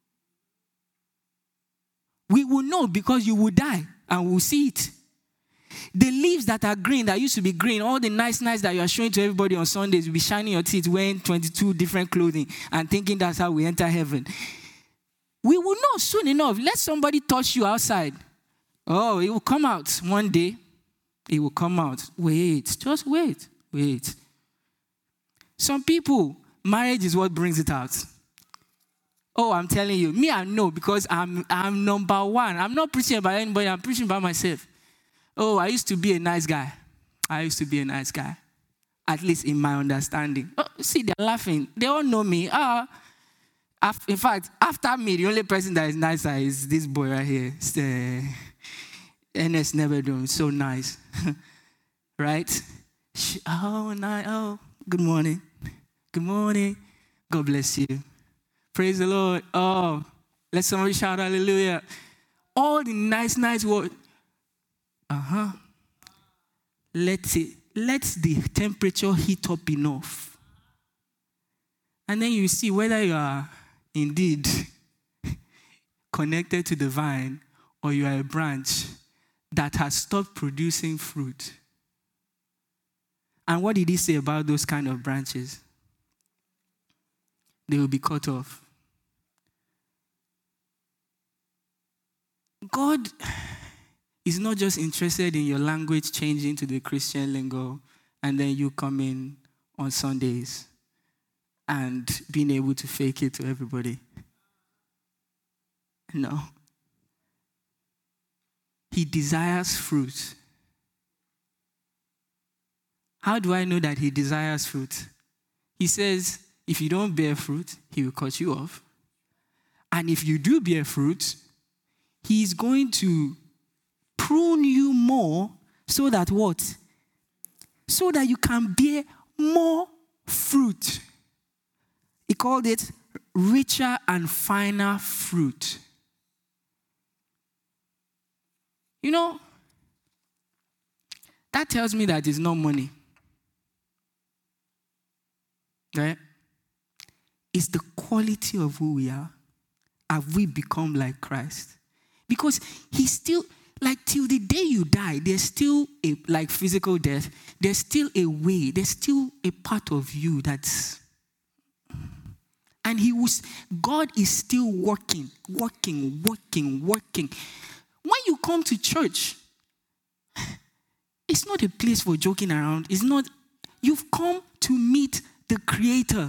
We will know because you will die and we'll see it. The leaves that are green, that used to be green, all the nice that you are showing to everybody on Sundays, you'll be shining your teeth, wearing 22 different clothing and thinking that's how we enter heaven. We will know soon enough. Let somebody touch you outside. Oh, it will come out one day. It will come out. Wait, just wait. Some people, marriage is what brings it out. Oh, I'm telling you. Me, I know because I'm number one. I'm not preaching about anybody. I'm preaching about myself. Oh, I used to be a nice guy. At least in my understanding. Oh, see, they're laughing. They all know me. In fact, after me, the only person that is nicer is this boy right here. It's NS never doing so nice. Right? Oh, good morning. God bless you. Praise the Lord. Oh, let somebody shout hallelujah. All the nice words. Let the temperature heat up enough. And then you see whether you are indeed connected to the vine or you are a branch that has stopped producing fruit. And what did he say about those kind of branches? They will be cut off. God is not just interested in your language changing to the Christian lingo and then you come in on Sundays and being able to fake it to everybody. No. He desires fruit. How do I know that he desires fruit? He says, if you don't bear fruit, he will cut you off. And if you do bear fruit, he's going to prune you more so that what? So that you can bear more fruit. He called it richer and finer fruit. You know, that tells me that it's not money. Right? It's the quality of who we are. Have we become like Christ? Because he's still, like till the day you die, there's still a, like physical death, there's still a way, there's still a part of you that's, and God is still working. When you come to church, it's not a place for joking around. It's not, you've come to meet the Creator.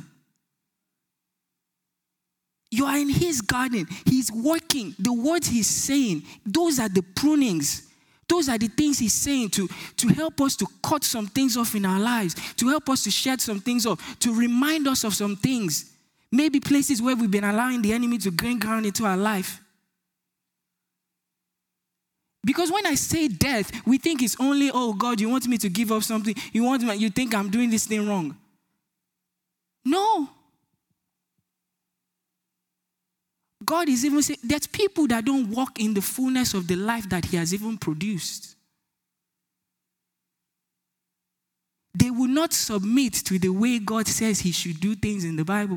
You are in his garden. He's working. The words he's saying, those are the prunings. Those are the things he's saying to help us to cut some things off in our lives, to help us to shed some things off, to remind us of some things. Maybe places where we've been allowing the enemy to gain ground into our life. Because when I say death, we think it's only, oh God, you want me to give up something. You think I'm doing this thing wrong. No. God is even saying, there's people that don't walk in the fullness of the life that he has even produced. They will not submit to the way God says he should do things in the Bible.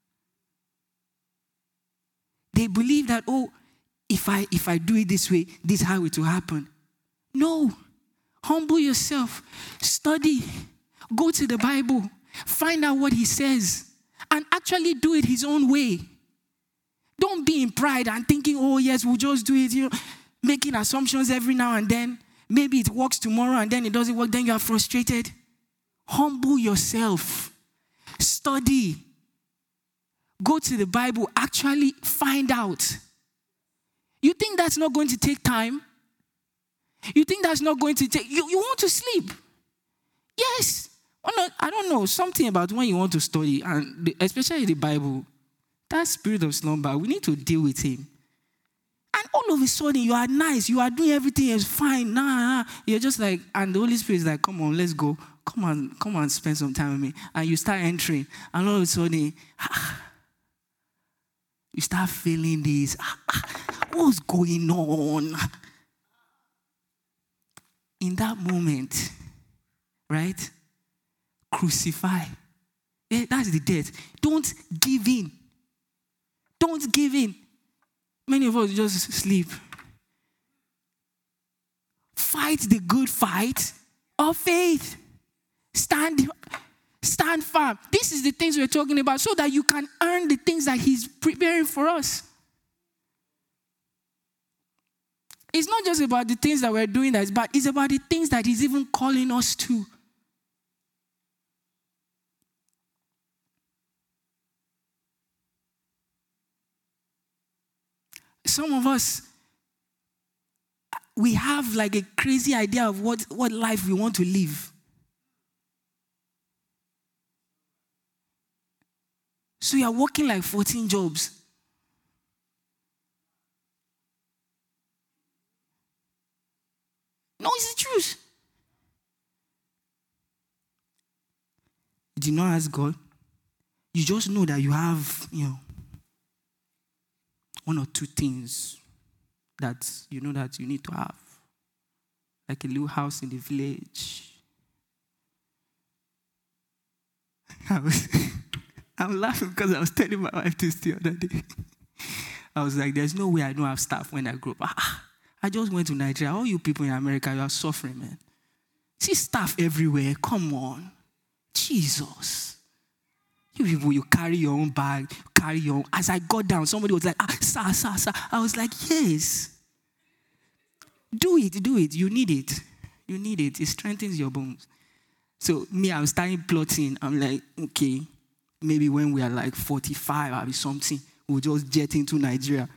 They believe that, oh, if I do it this way, this is how it will happen. No. Humble yourself. Study. Go to the Bible. Find out what he says. And actually do it his own way. Don't be in pride and thinking, oh yes, we'll just do it. Making assumptions every now and then. Maybe it works tomorrow and then it doesn't work. Then you are frustrated. Humble yourself. Study. go to the Bible, actually find out. You think that's not going to take time? You think that's not going to take... You want to sleep. Yes. I don't know, something about when you want to study, and especially the Bible, that spirit of slumber, we need to deal with him. And all of a sudden, you are nice, you are doing everything is fine. Nah. You're just like, and the Holy Spirit is like, come on, let's go. Come on, spend some time with me. And you start entering, and all of a sudden, you start feeling this. What's going on? In that moment, right? Crucify. Yeah, that's the death. Don't give in. Don't give in. Many of us just sleep. Fight the good fight of faith. Stand firm. This is the things we're talking about so that you can earn the things that he's preparing for us. It's not just about the things that we're doing that is bad. It's about the things that he's even calling us to. Some of us, we have like a crazy idea of what life we want to live. So you're working like 14 jobs. No, it's the truth. You did not ask God. You just know that you have, one or two things that you know that you need to have. Like a little house in the village. I'm laughing because I was telling my wife this the other day. I was like, there's no way I don't have staff when I grow up. I just went to Nigeria. All you people in America, you are suffering, man. See staff everywhere. Come on. Jesus. You people, you carry your own bag, carry your own. As I got down, somebody was like, sir. I was like, yes. Do it. You need it. It strengthens your bones. So me, I'm starting plotting. I'm like, okay, maybe when we are like 45 or something, we'll just jet into Nigeria.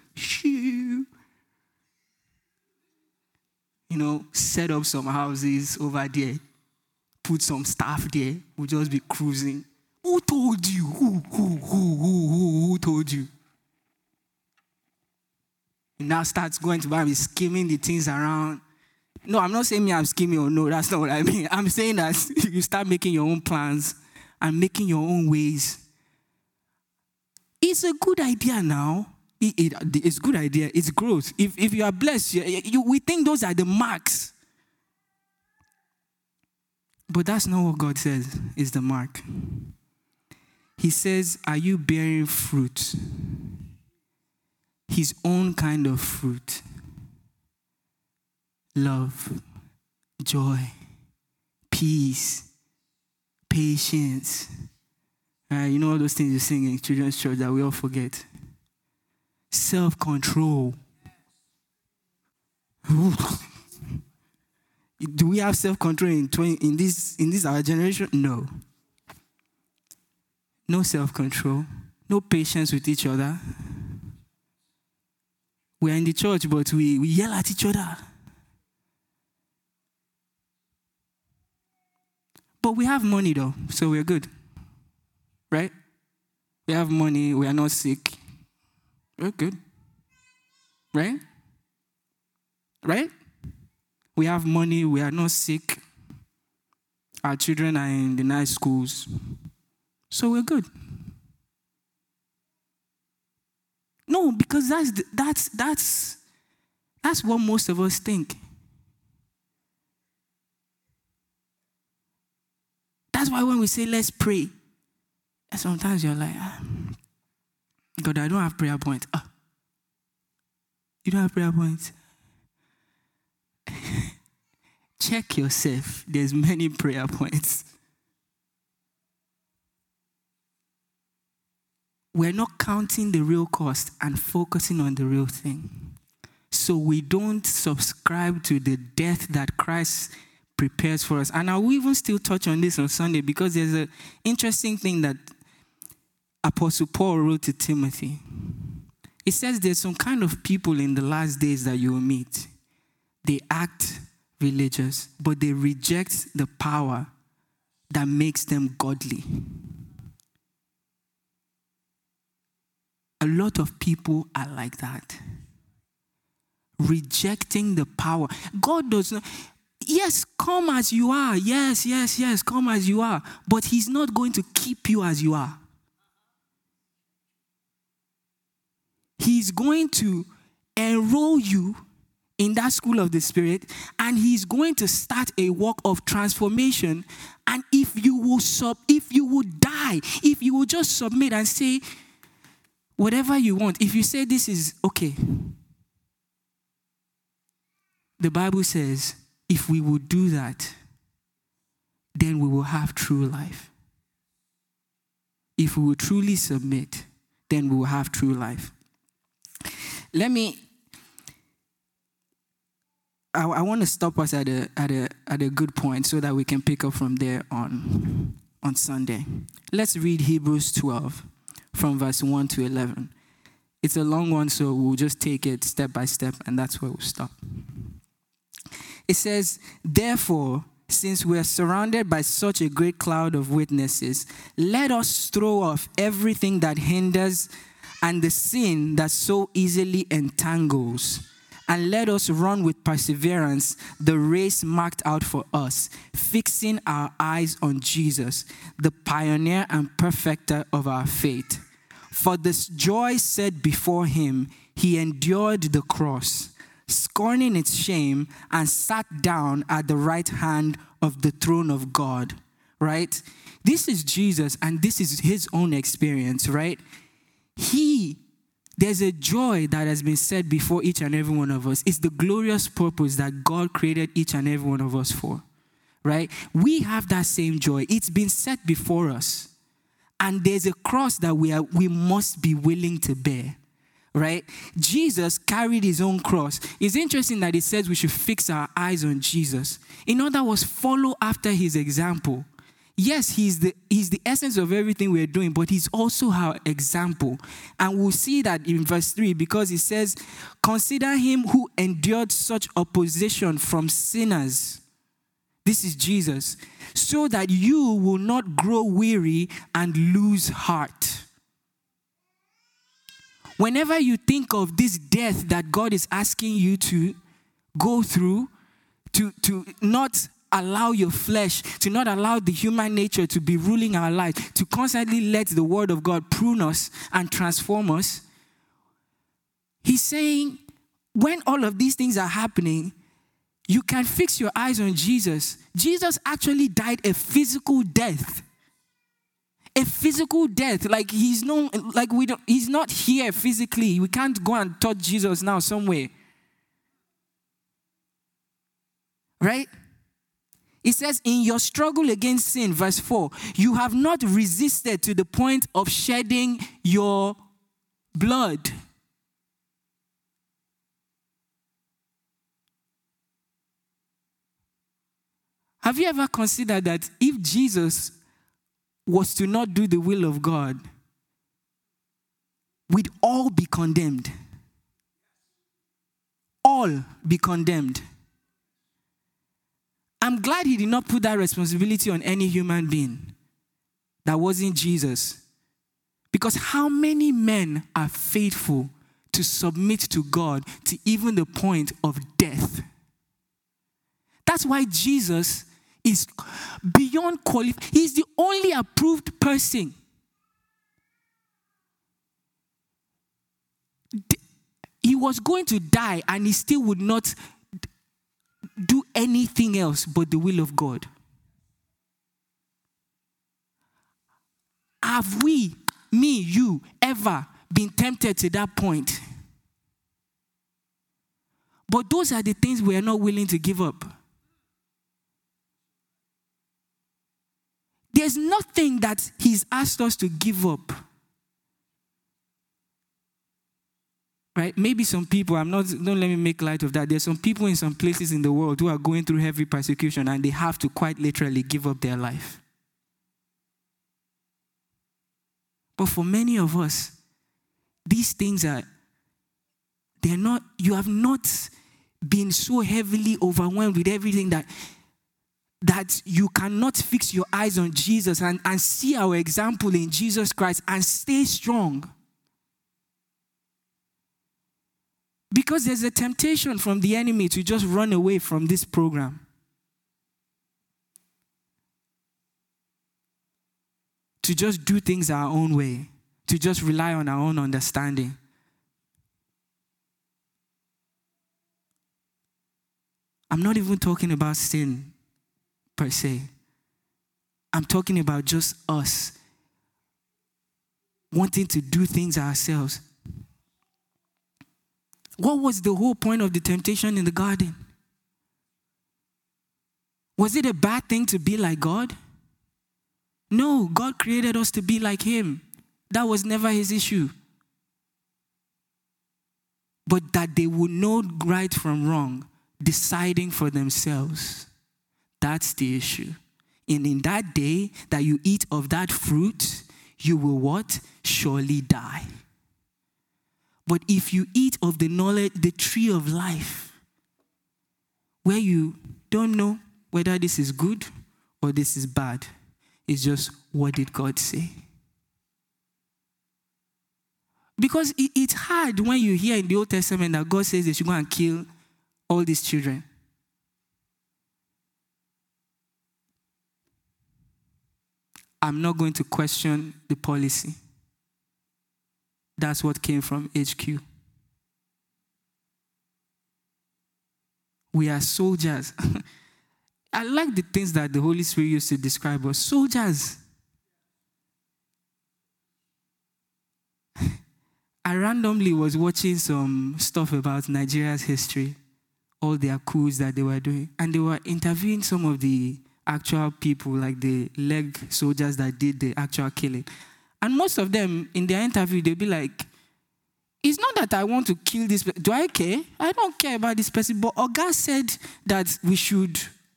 Set up some houses over there. Put some staff there. We'll just be cruising. Who told you? Who told you? He now starts going to buy me, skimming the things around. No, I'm not saying I'm scheming or no, that's not what I mean. I'm saying that you start making your own plans and making your own ways. It's a good idea now. It's a good idea. It's growth. If you are blessed, we think those are the marks. But that's not what God says is the mark. He says, are you bearing fruit? His own kind of fruit. Love, joy, peace, patience. All those things you sing in children's church that we all forget. Self-control. Do we have self-control in this our generation? No. No self-control. No patience with each other. We are in the church, but we yell at each other. But we have money though, so we're good. Right? We have money, we are not sick. We're good. Right? Right? We have money, we are not sick. Our children are in the nice schools. So we're good. No, because that's what most of us think. That's why when we say let's pray, sometimes you're like, God, I don't have prayer points. You don't have prayer points? Check yourself. There's many prayer points. We're not counting the real cost and focusing on the real thing. So we don't subscribe to the death that Christ prepares for us. And I will even still touch on this on Sunday because there's an interesting thing that Apostle Paul wrote to Timothy. It says there's some kind of people in the last days that you will meet. They act religious, but they reject the power that makes them godly. A lot of people are like that. Rejecting the power. God does not. Yes, come as you are. Yes, come as you are. But he's not going to keep you as you are. He's going to enroll you in that school of the Spirit, and he's going to start a work of transformation. And if you will die, if you will just submit and say whatever you want, if you say this is okay, the Bible says if we will do that, then we will have true life. If we will truly submit, then we will have true life. I want to stop us at a good point so that we can pick up from there on Sunday. Let's read Hebrews 12 from verse 1 to 11. It's a long one, so we'll just take it step by step, and that's where we'll stop. It says, therefore, since we are surrounded by such a great cloud of witnesses, let us throw off everything that hinders and the sin that so easily entangles. And let us run with perseverance the race marked out for us, fixing our eyes on Jesus, the pioneer and perfecter of our faith. For this joy set before him, he endured the cross, scorning its shame, and sat down at the right hand of the throne of God. Right? This is Jesus, and this is his own experience, right? There's a joy that has been set before each and every one of us. It's the glorious purpose that God created each and every one of us for, right? We have that same joy. It's been set before us. And there's a cross that we must be willing to bear, right? Jesus carried his own cross. It's interesting that it says we should fix our eyes on Jesus. In other words, follow after his example. Yes, he's the essence of everything we're doing, but he's also our example. And we'll see that in verse 3, because it says, consider him who endured such opposition from sinners. This is Jesus. So that you will not grow weary and lose heart. Whenever you think of this death that God is asking you to go through, to not allow your flesh, to not allow the human nature to be ruling our life, to constantly let the word of God prune us and transform us. He's saying, when all of these things are happening, you can fix your eyes on Jesus. Jesus actually died a physical death. A physical death. Like he's not here physically. We can't go and touch Jesus now somewhere. Right? It says, in your struggle against sin, verse 4, you have not resisted to the point of shedding your blood. Have you ever considered that if Jesus was to not do the will of God, we'd all be condemned? All be condemned. I'm glad he did not put that responsibility on any human being that wasn't Jesus. Because how many men are faithful to submit to God to even the point of death? That's why Jesus is beyond qualified. He's the only approved person. He was going to die and he still would not do anything else but the will of God. Have we, me, you, ever been tempted to that point? But those are the things we are not willing to give up. There's nothing that he's asked us to give up. Right? Maybe some people, don't let me make light of that. There's some people in some places in the world who are going through heavy persecution and they have to quite literally give up their life. But for many of us, these things you have not been so heavily overwhelmed with everything that you cannot fix your eyes on Jesus and see our example in Jesus Christ and stay strong. Because there's a temptation from the enemy to just run away from this program. To just do things our own way. To just rely on our own understanding. I'm not even talking about sin per se. I'm talking about just us wanting to do things ourselves. What was the whole point of the temptation in the garden? Was it a bad thing to be like God? No, God created us to be like Him. That was never His issue. But that they would know right from wrong, deciding for themselves. That's the issue. And in that day that you eat of that fruit, you will what? Surely die. But if you eat of the tree of life, where you don't know whether this is good or this is bad, it's just, what did God say? Because it's hard when you hear in the Old Testament that God says they should go and kill all these children. I'm not going to question the policy. That's what came from HQ. We are soldiers. I like the things that the Holy Spirit used to describe us. Soldiers. I randomly was watching some stuff about Nigeria's history, all their coups that they were doing, and they were interviewing some of the actual people, like the leg soldiers that did the actual killing. And most of them, in their interview, they'll be like, it's not that I want to kill this person. Do I care? I don't care about this person. But Oga said that we should.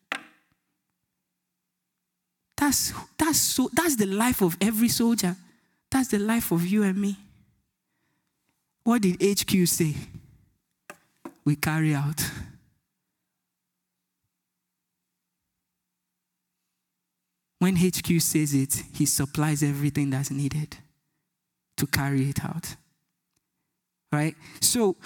That's the life of every soldier. That's the life of you and me. What did HQ say? We carry out. When HQ says it, he supplies everything that's needed to carry it out. Right? So,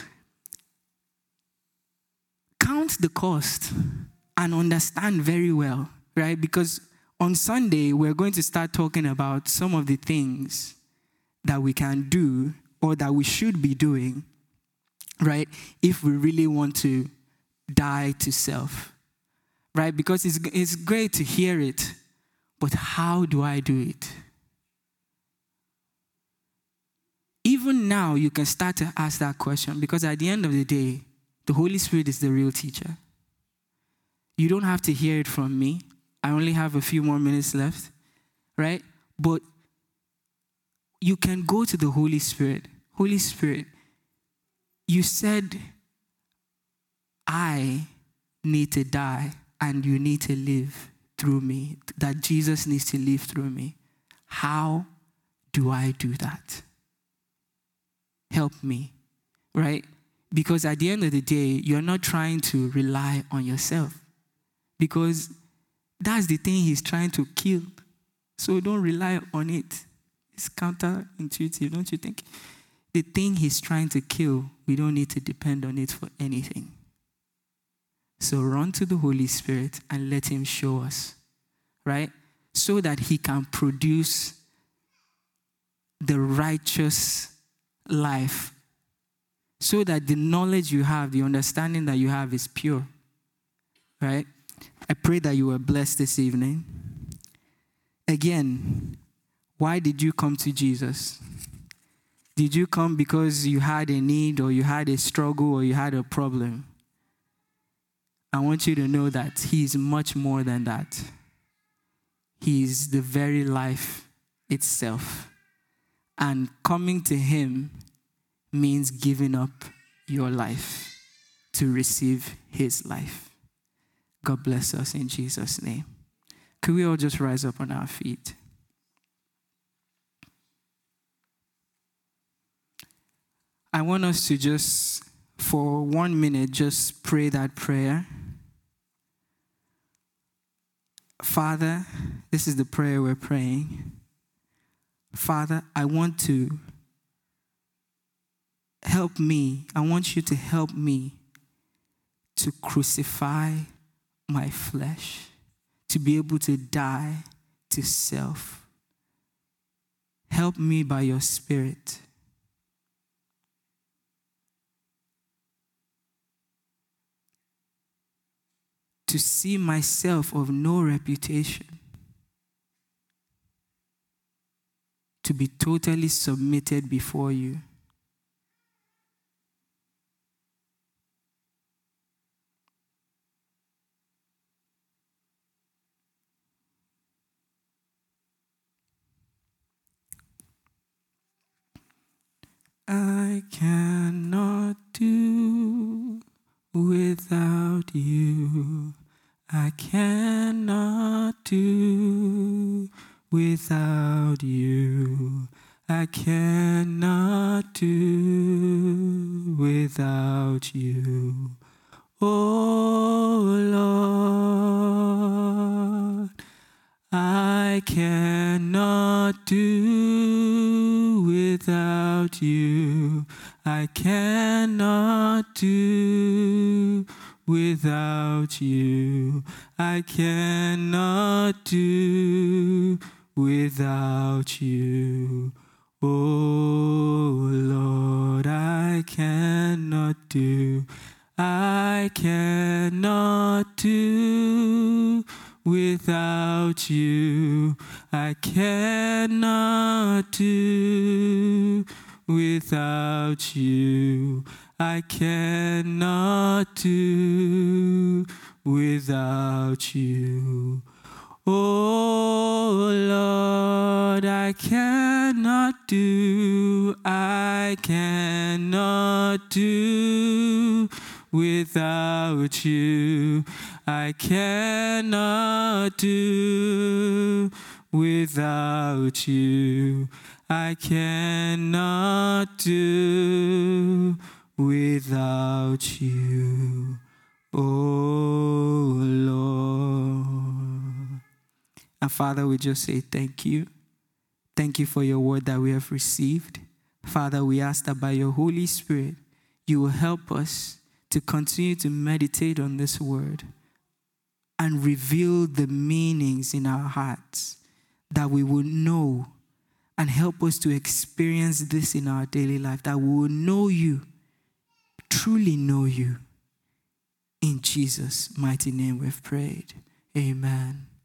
count the cost and understand very well, right? Because on Sunday, we're going to start talking about some of the things that we can do or that we should be doing, right? If we really want to die to self, right? Because it's great to hear it, but how do I do it? Even now, you can start to ask that question, because at the end of the day, the Holy Spirit is the real teacher. You don't have to hear it from me. I only have a few more minutes left, right? But you can go to the Holy Spirit. Holy Spirit, you said, I need to die and you need to live through me, that Jesus needs to live through me. How do I do that? Help me, right? Because at the end of the day, you're not trying to rely on yourself, because that's the thing he's trying to kill. So don't rely on it. It's counterintuitive, don't you think? The thing he's trying to kill, we don't need to depend on it for anything. So run to the Holy Spirit and let him show us, right? So that he can produce the righteous life. So that the knowledge you have, the understanding that you have is pure, right? I pray that you were blessed this evening. Again, why did you come to Jesus? Did you come because you had a need or you had a struggle or you had a problem? I want you to know that he is much more than that. He is the very life itself. And coming to him means giving up your life to receive his life. God bless us in Jesus' name. Could we all just rise up on our feet? I want us to just, for 1 minute, just pray that prayer. Father, this is the prayer we're praying. Father, I want to help me. I want you to help me to crucify my flesh, to be able to die to self. Help me by your Spirit. To see myself of no reputation. To be totally submitted before you. I cannot do without you. I cannot do without you. I cannot do without you. Oh Lord, I cannot do without you. I cannot do without you. I cannot do without you. Oh Lord, I cannot do. I cannot do without you. I cannot do without you. I cannot do without you. Oh Lord, I cannot do. I cannot do without you. I cannot do without you. I cannot do without you, oh Lord. And Father, we just say thank you. Thank you for your word that we have received. Father, we ask that by your Holy Spirit, you will help us to continue to meditate on this word and reveal the meanings in our hearts, that we will know, and help us to experience this in our daily life, that we will know you, truly know you. In Jesus' mighty name we've prayed. Amen.